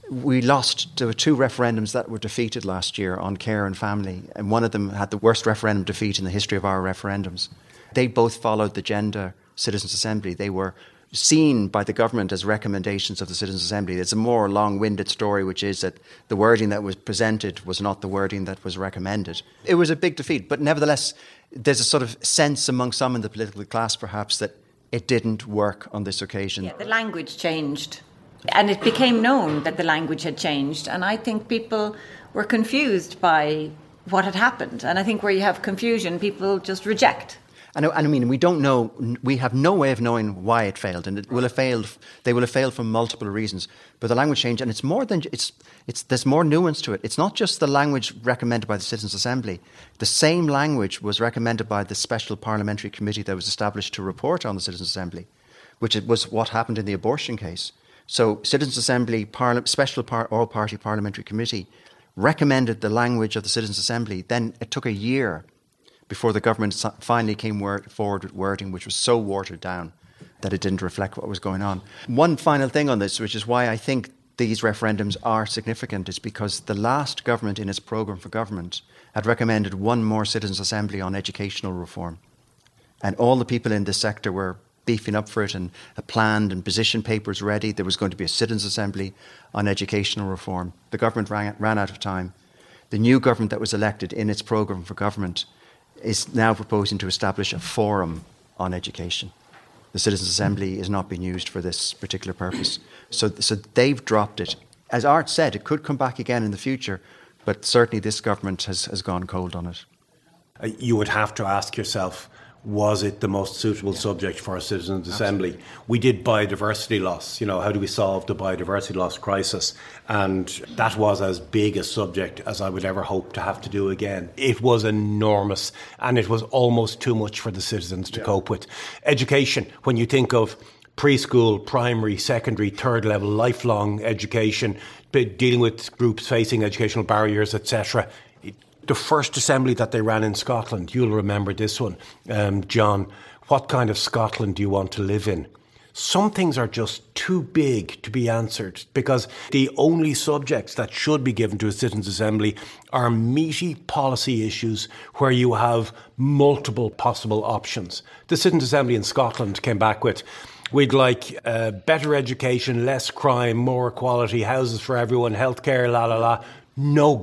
There were two referendums that were defeated last year on care and family, and one of them had the worst referendum defeat in the history of our referendums. They both followed the Gender Citizens' Assembly. They were seen by the government as recommendations of the Citizens' Assembly. It's a more long-winded story, which is that the wording that was presented was not the wording that was recommended. It was a big defeat, but nevertheless, there's a sort of sense among some in the political class, perhaps, that it didn't work on this occasion.
Yeah, the language changed, and it became known that the language had changed, and I think people were confused by what had happened, and I think where you have confusion, people just reject.
And I mean, we don't know, we have no way of knowing why it failed, and it will have failed. They will have failed for multiple reasons. But the language changed, and it's more than there's more nuance to it. It's not just the language recommended by the Citizens' Assembly. The same language was recommended by the special parliamentary committee that was established to report on the Citizens' Assembly, which was what happened in the abortion case. So, Citizens' Assembly, special all-party parliamentary committee recommended the language of the Citizens' Assembly. Then it took a year before the government finally came forward with wording which was so watered down that it didn't reflect what was going on. One final thing on this, which is why I think these referendums are significant, is because the last government in its programme for government had recommended one more Citizens' Assembly on educational reform. And all the people in this sector were beefing up for it and planned and position papers ready. There was going to be a Citizens' Assembly on educational reform. The government ran out of time. The new government that was elected in its programme for government is now proposing to establish a forum on education. The Citizens' Assembly is not being used for this particular purpose. So they've dropped it. As Art said, it could come back again in the future, but certainly this government has gone cold on it.
You would have to ask yourself, was it the most suitable subject for a Citizens' Assembly? We did biodiversity loss. You know, how do we solve the biodiversity loss crisis? And that was as big a subject as I would ever hope to have to do again. It was enormous, and it was almost too much for the citizens to cope with. Education, when you think of preschool, primary, secondary, third level, lifelong education, dealing with groups facing educational barriers, etc., the first assembly that they ran in Scotland, you'll remember this one, John. What kind of Scotland do you want to live in? Some things are just too big to be answered because the only subjects that should be given to a Citizens' Assembly are meaty policy issues where you have multiple possible options. The Citizens' Assembly in Scotland came back with, we'd like better education, less crime, more equality, houses for everyone, healthcare, la la la. No good.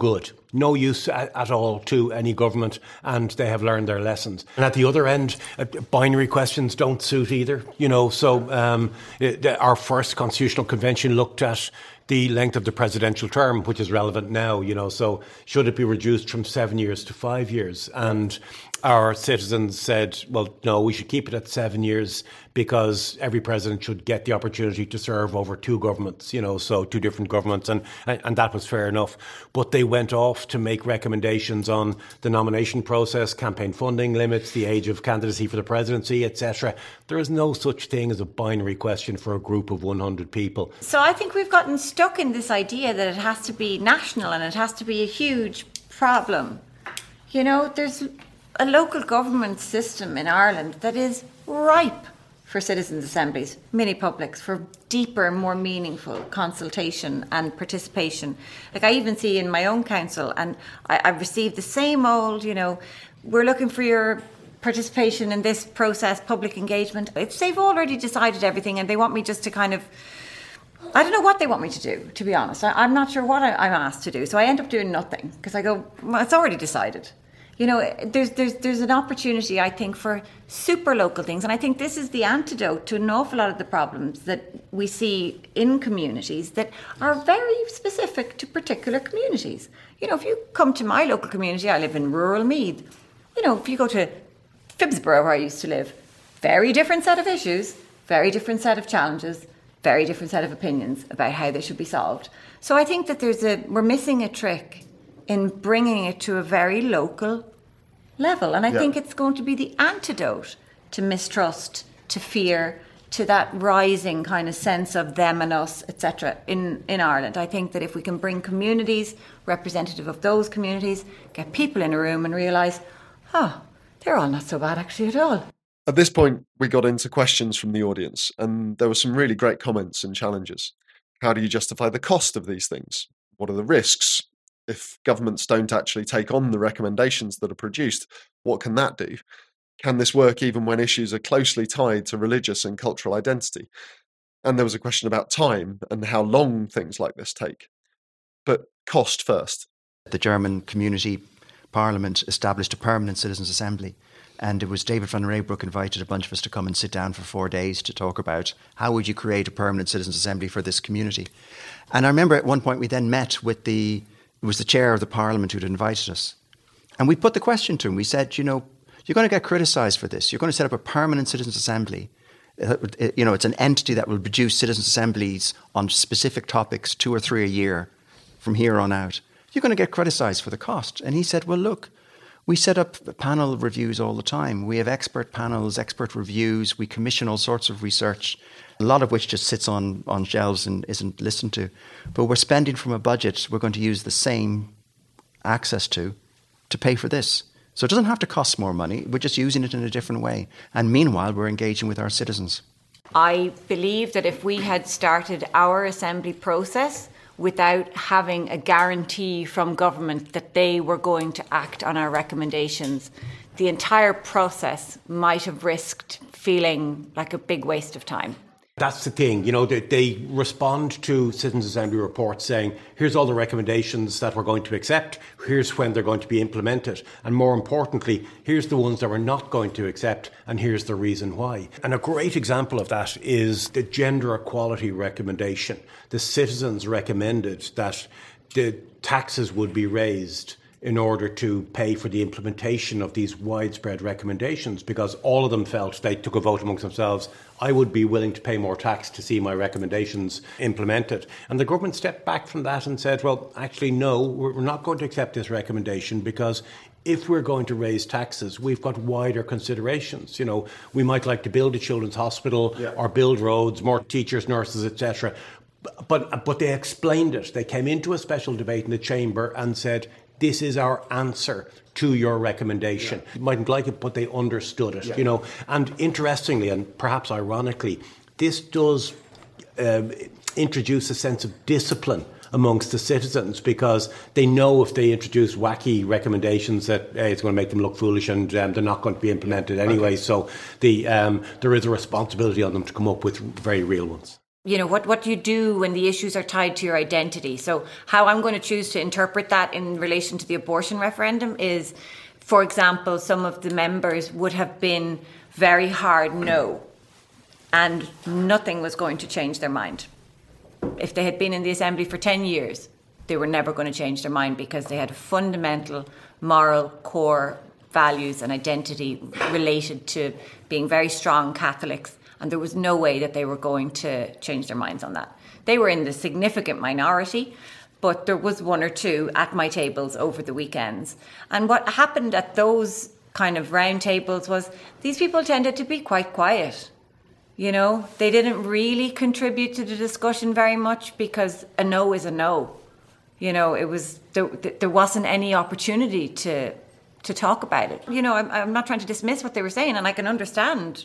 no use at all to any government, and they have learned their lessons. And at the other end, binary questions don't suit either. Our first constitutional convention looked at the length of the presidential term, which is relevant now, so should it be reduced from 7 years to 5 years? And our citizens said, well, no, we should keep it at 7 years because every president should get the opportunity to serve over two governments, so two different governments. And that was fair enough. But they went off to make recommendations on the nomination process, campaign funding limits, the age of candidacy for the presidency, etc. There is no such thing as a binary question for a group of 100 people.
So I think we've gotten stuck in this idea that it has to be national and it has to be a huge problem. There's a local government system in Ireland that is ripe for citizens' assemblies, mini publics, for deeper, more meaningful consultation and participation. Like I even see in my own council, and I've received the same old, we're looking for your participation in this process, public engagement. They've already decided everything and they want me just to kind of, I don't know what they want me to do, to be honest. I'm not sure what I'm asked to do. So I end up doing nothing because I go, well, it's already decided. There's an opportunity, I think, for super local things. And I think this is the antidote to an awful lot of the problems that we see in communities that are very specific to particular communities. If you come to my local community, I live in rural Meath. If you go to Phibsborough, where I used to live, very different set of issues, very different set of challenges, very different set of opinions about how they should be solved. So I think that we're missing a trick in bringing it to a very local level. And I think it's going to be the antidote to mistrust, to fear, to that rising kind of sense of them and us, etc. in Ireland. I think that if we can bring communities, representative of those communities, get people in a room and realise, they're all not so bad actually at all.
At this point, we got into questions from the audience, and there were some really great comments and challenges. How do you justify the cost of these things? What are the risks? If governments don't actually take on the recommendations that are produced, what can that do? Can this work even when issues are closely tied to religious and cultural identity? And there was a question about time and how long things like this take. But cost first.
The German Community Parliament established a permanent citizens' assembly, and it was David van Raybroek invited a bunch of us to come and sit down for 4 days to talk about how would you create a permanent citizens' assembly for this community. And I remember at one point we then met with it was the chair of the parliament who'd invited us. And we put the question to him. We said, you're going to get criticised for this. You're going to set up a permanent citizens' assembly. It's an entity that will produce citizens' assemblies on specific topics, 2 or 3 a year from here on out. You're going to get criticised for the cost. And he said, well, look, we set up panel reviews all the time. We have expert panels, expert reviews. We commission all sorts of research, a lot of which just sits on shelves and isn't listened to. But we're spending from a budget we're going to use the same access to pay for this. So it doesn't have to cost more money. We're just using it in a different way. And meanwhile, we're engaging with our citizens.
I believe that if we had started our assembly process without having a guarantee from government that they were going to act on our recommendations, the entire process might have risked feeling like a big waste of time.
That's the thing, they respond to Citizens' Assembly reports saying, here's all the recommendations that we're going to accept, here's when they're going to be implemented, and more importantly, here's the ones that we're not going to accept, and here's the reason why. And a great example of that is the gender equality recommendation. The citizens recommended that the taxes would be raised in order to pay for the implementation of these widespread recommendations, because all of them felt, they took a vote amongst themselves, I would be willing to pay more tax to see my recommendations implemented. And the government stepped back from that and said, well, actually, no, we're not going to accept this recommendation because if we're going to raise taxes, we've got wider considerations. We might like to build a children's hospital or build roads, more teachers, nurses, etc. But they explained it. They came into a special debate in the chamber and said, this is our answer to your recommendation. You mightn't like it, but they understood it, And interestingly, and perhaps ironically, this does introduce a sense of discipline amongst the citizens, because they know if they introduce wacky recommendations that it's going to make them look foolish and they're not going to be implemented anyway. Okay. So there is a responsibility on them to come up with very real ones.
what you do when the issues are tied to your identity. So how I'm going to choose to interpret that in relation to the abortion referendum is, for example, some of the members would have been very hard no, and nothing was going to change their mind. If they had been in the Assembly for 10 years, they were never going to change their mind because they had fundamental moral core values and identity related to being very strong Catholics, and there was no way that they were going to change their minds on that. They were in the significant minority, but there was one or two at my tables over the weekends. And what happened at those kind of round tables was these people tended to be quite quiet. They didn't really contribute to the discussion very much because a no is a no. It was there wasn't any opportunity to talk about it. I'm not trying to dismiss what they were saying, and I can understand.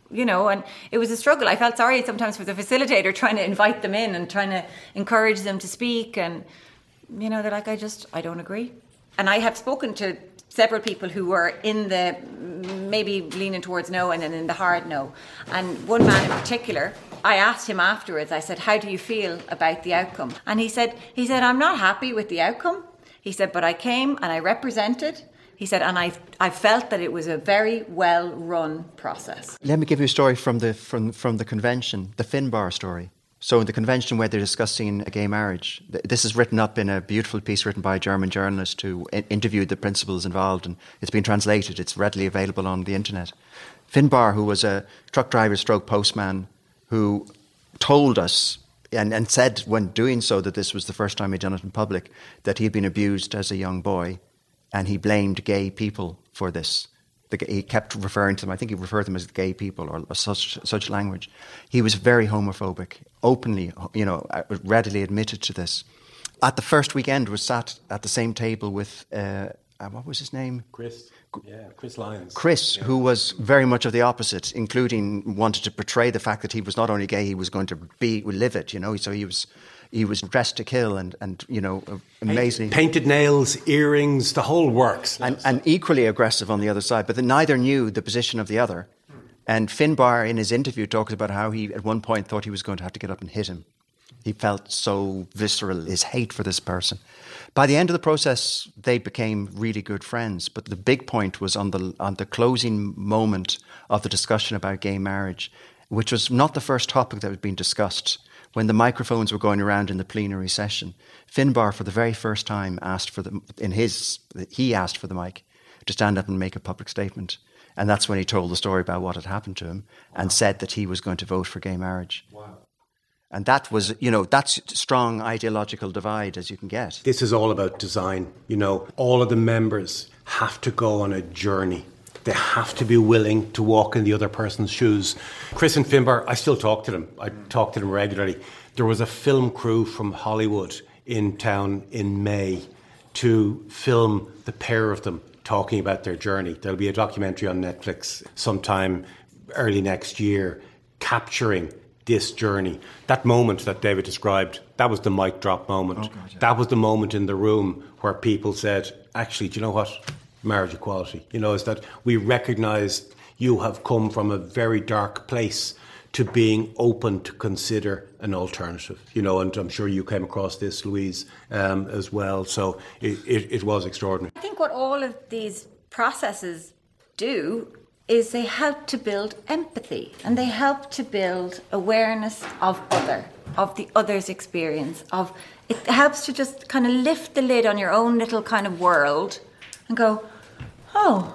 And it was a struggle. I felt sorry sometimes for the facilitator trying to invite them in and trying to encourage them to speak. And, they're like, I don't agree. And I have spoken to several people who were in the maybe leaning towards no and then in the hard no. And one man in particular, I asked him afterwards, I said, how do you feel about the outcome? And he said, I'm not happy with the outcome. He said, but I came and I represented. He said, and I felt that it was a very well-run process.
Let me give you a story from the convention, the Finbar story. So in the convention where they're discussing gay marriage, this is written up in a beautiful piece written by a German journalist who interviewed the principals involved, and it's been translated. It's readily available on the internet. Finbar, who was a truck driver stroke postman, who told us and said when doing so that this was the first time he'd done it in public, that he had been abused as a young boy. And he blamed gay people for this. He kept referring to them, I think he referred to them as gay people or such language. He was very homophobic, openly, readily admitted to this. At the first weekend was sat at the same table with, what was his name?
Chris Lyons.
Chris, who was very much of the opposite, including wanted to portray the fact that he was not only gay, he was going to live it, so he was dressed to kill and amazing.
Painted nails, earrings, the whole works.
And equally aggressive on the other side, but neither knew the position of the other. And Finbar, in his interview, talks about how he, at one point, thought he was going to have to get up and hit him. He felt so visceral, his hate for this person. By the end of the process, they became really good friends. But the big point was on the closing moment of the discussion about gay marriage, which was not the first topic that had been discussed. When the microphones were going around in the plenary session, Finbar, for the very first time, asked for the mic to stand up and make a public statement. And that's when he told the story about what had happened to him and said that he was going to vote for gay marriage.
Wow.
And that was, that's strong ideological divide as you can get.
This is all about design. All of the members have to go on a journey. They have to be willing to walk in the other person's shoes. Chris and Finbar, I still talk to them. I talk to them regularly. There was a film crew from Hollywood in town in May to film the pair of them talking about their journey. There'll be a documentary on Netflix sometime early next year capturing this journey. That moment that David described, that was the mic drop moment. Oh, God, yeah. That was the moment in the room where people said, actually, do you know what? Marriage equality, is that we recognise you have come from a very dark place to being open to consider an alternative, and I'm sure you came across this, Louise, as well. So it was extraordinary.
I think what all of these processes do is they help to build empathy and they help to build awareness of the other's experience. It helps to just kind of lift the lid on your own little kind of world and go, oh,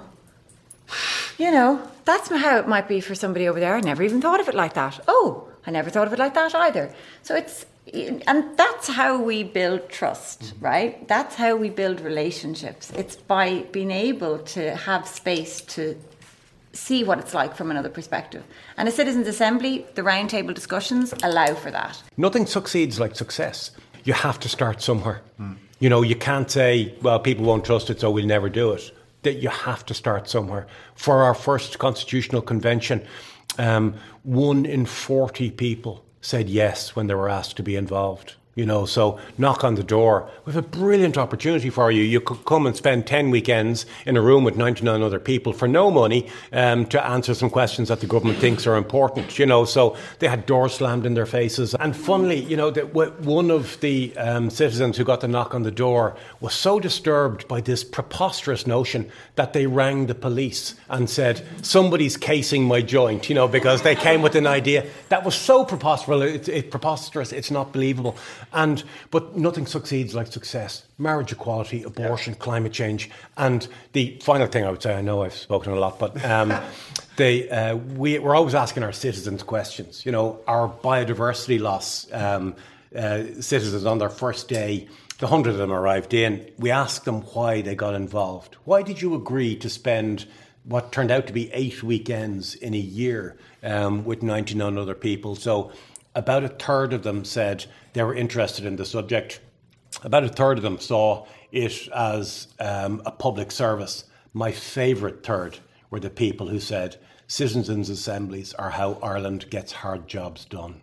that's how it might be for somebody over there. I never even thought of it like that. Oh, I never thought of it like that either. So and that's how we build trust, right? That's how we build relationships. It's by being able to have space to see what it's like from another perspective. And a citizens' assembly, the roundtable discussions allow for that.
Nothing succeeds like success. You have to start somewhere. You can't say, well, people won't trust it, so we'll never do it. That you have to start somewhere. For our first constitutional convention, 1 in 40 people said yes when they were asked to be involved. So knock on the door. We have a brilliant opportunity for you. You could come and spend 10 weekends in a room with 99 other people for no money to answer some questions that the government thinks are important, So they had doors slammed in their faces. And funnily, one of the citizens who got the knock on the door was so disturbed by this preposterous notion that they rang the police and said, somebody's casing my joint, because they came with an idea that was so preposterous, it's not believable. But nothing succeeds like success. Marriage equality, abortion, climate change. And the final thing I would say, I know I've spoken a lot, but we're always asking our citizens questions. Our biodiversity loss, citizens on their first day, the 100 of them arrived in, we asked them why they got involved. Why did you agree to spend what turned out to be 8 weekends in a year with 99 other people? So about a third of them said they were interested in the subject. About a third of them saw it as a public service. My favourite third were the people who said citizens' assemblies are how Ireland gets hard jobs done.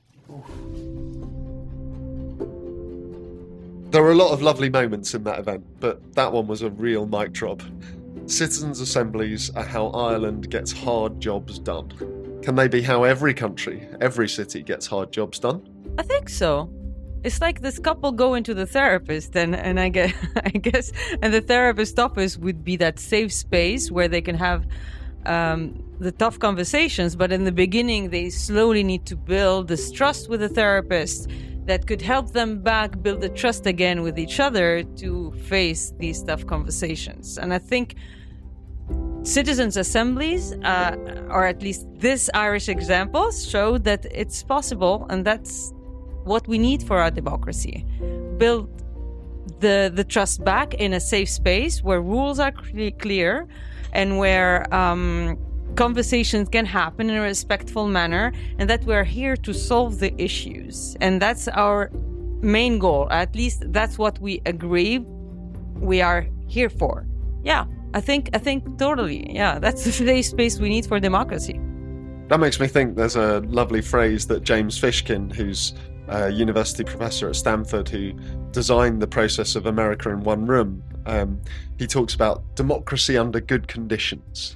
There were a lot of lovely moments in that event, but that one was a real mic drop. Citizens' assemblies are how Ireland gets hard jobs done. Can they be how every country, every city gets hard jobs done?
I think so. It's like this couple go into the therapist and I guess, and the therapist office would be that safe space where they can have the tough conversations. But in the beginning, they slowly need to build this trust with the therapist that could help them build the trust again with each other to face these tough conversations. And I think citizens' assemblies, or at least this Irish example, show that it's possible, and that's what we need for our democracy. Build the trust back in a safe space where rules are clear and where conversations can happen in a respectful manner, and that we're here to solve the issues. And that's our main goal. At least that's what we agree we are here for. Yeah, I think totally. Yeah, that's the safe space we need for democracy.
That makes me think there's a lovely phrase that James Fishkin, who's a university professor at Stanford, who designed the process of America in one room, he talks about democracy under good conditions.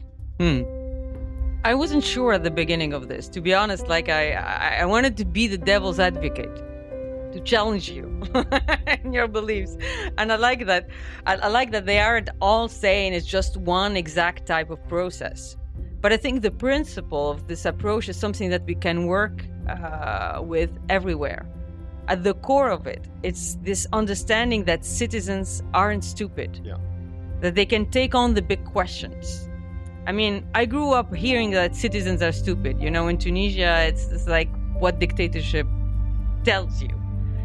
I wasn't sure at the beginning of this, to be honest. Like I wanted to be the devil's advocate, to challenge you in your beliefs, and I like that. I like that they aren't all saying it's just one exact type of process. But I think the principle of this approach is something that we can work with everywhere. At the core of it, it's this understanding that citizens aren't stupid, that they can take on the big questions. I mean, I grew up hearing that citizens are stupid. In Tunisia, it's like what dictatorship tells you.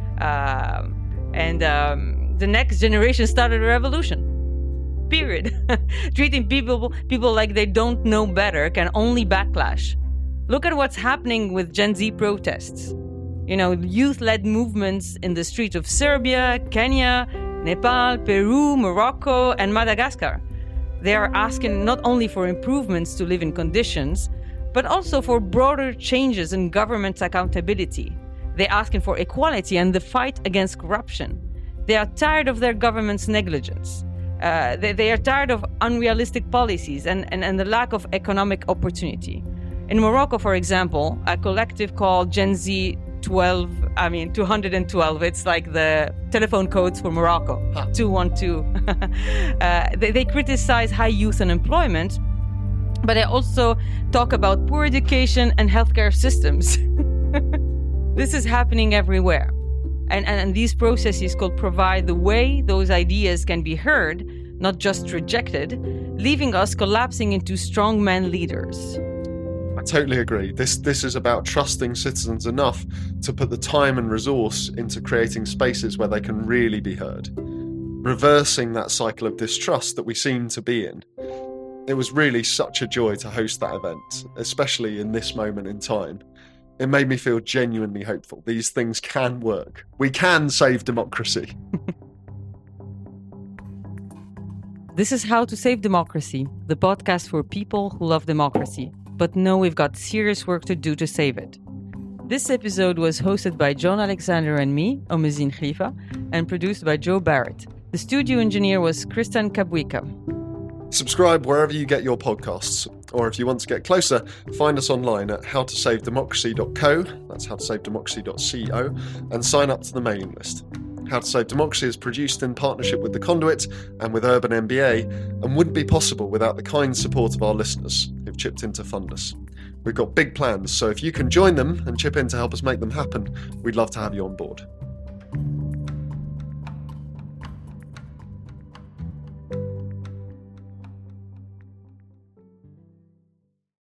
The next generation started a revolution. Period. Treating people like they don't know better can only backlash. Look at what's happening with Gen Z protests. Youth-led movements in the streets of Serbia, Kenya, Nepal, Peru, Morocco, and Madagascar. They are asking not only for improvements to living conditions, but also for broader changes in government accountability. They're asking for equality and the fight against corruption. They are tired of their government's negligence. They are tired of unrealistic policies and the lack of economic opportunity. In Morocco, for example, a collective called Gen Z 212, it's like the telephone codes for Morocco, 212. They criticize high youth unemployment, but they also talk about poor education and healthcare systems. This is happening everywhere. And these processes could provide the way those ideas can be heard, not just rejected, leaving us collapsing into strongman leaders.
I totally agree. This is about trusting citizens enough to put the time and resource into creating spaces where they can really be heard, reversing that cycle of distrust that we seem to be in. It was really such a joy to host that event, especially in this moment in time. It made me feel genuinely hopeful. These things can work. We can save democracy.
This is How to Save Democracy, the podcast for people who love democracy, but know we've got serious work to do to save it. This episode was hosted by John Alexander and me, Omezin Khalifa, and produced by Joe Barrett. The studio engineer was Kristan Kabwika.
Subscribe wherever you get your podcasts, or if you want to get closer, find us online at howtosavedemocracy.co, that's howtosavedemocracy.co, and sign up to the mailing list. How to Save Democracy is produced in partnership with The Conduit and with Urban MBA, and wouldn't be possible without the kind support of our listeners who've chipped in to fund us. We've got big plans, so if you can join them and chip in to help us make them happen, we'd love to have you on board.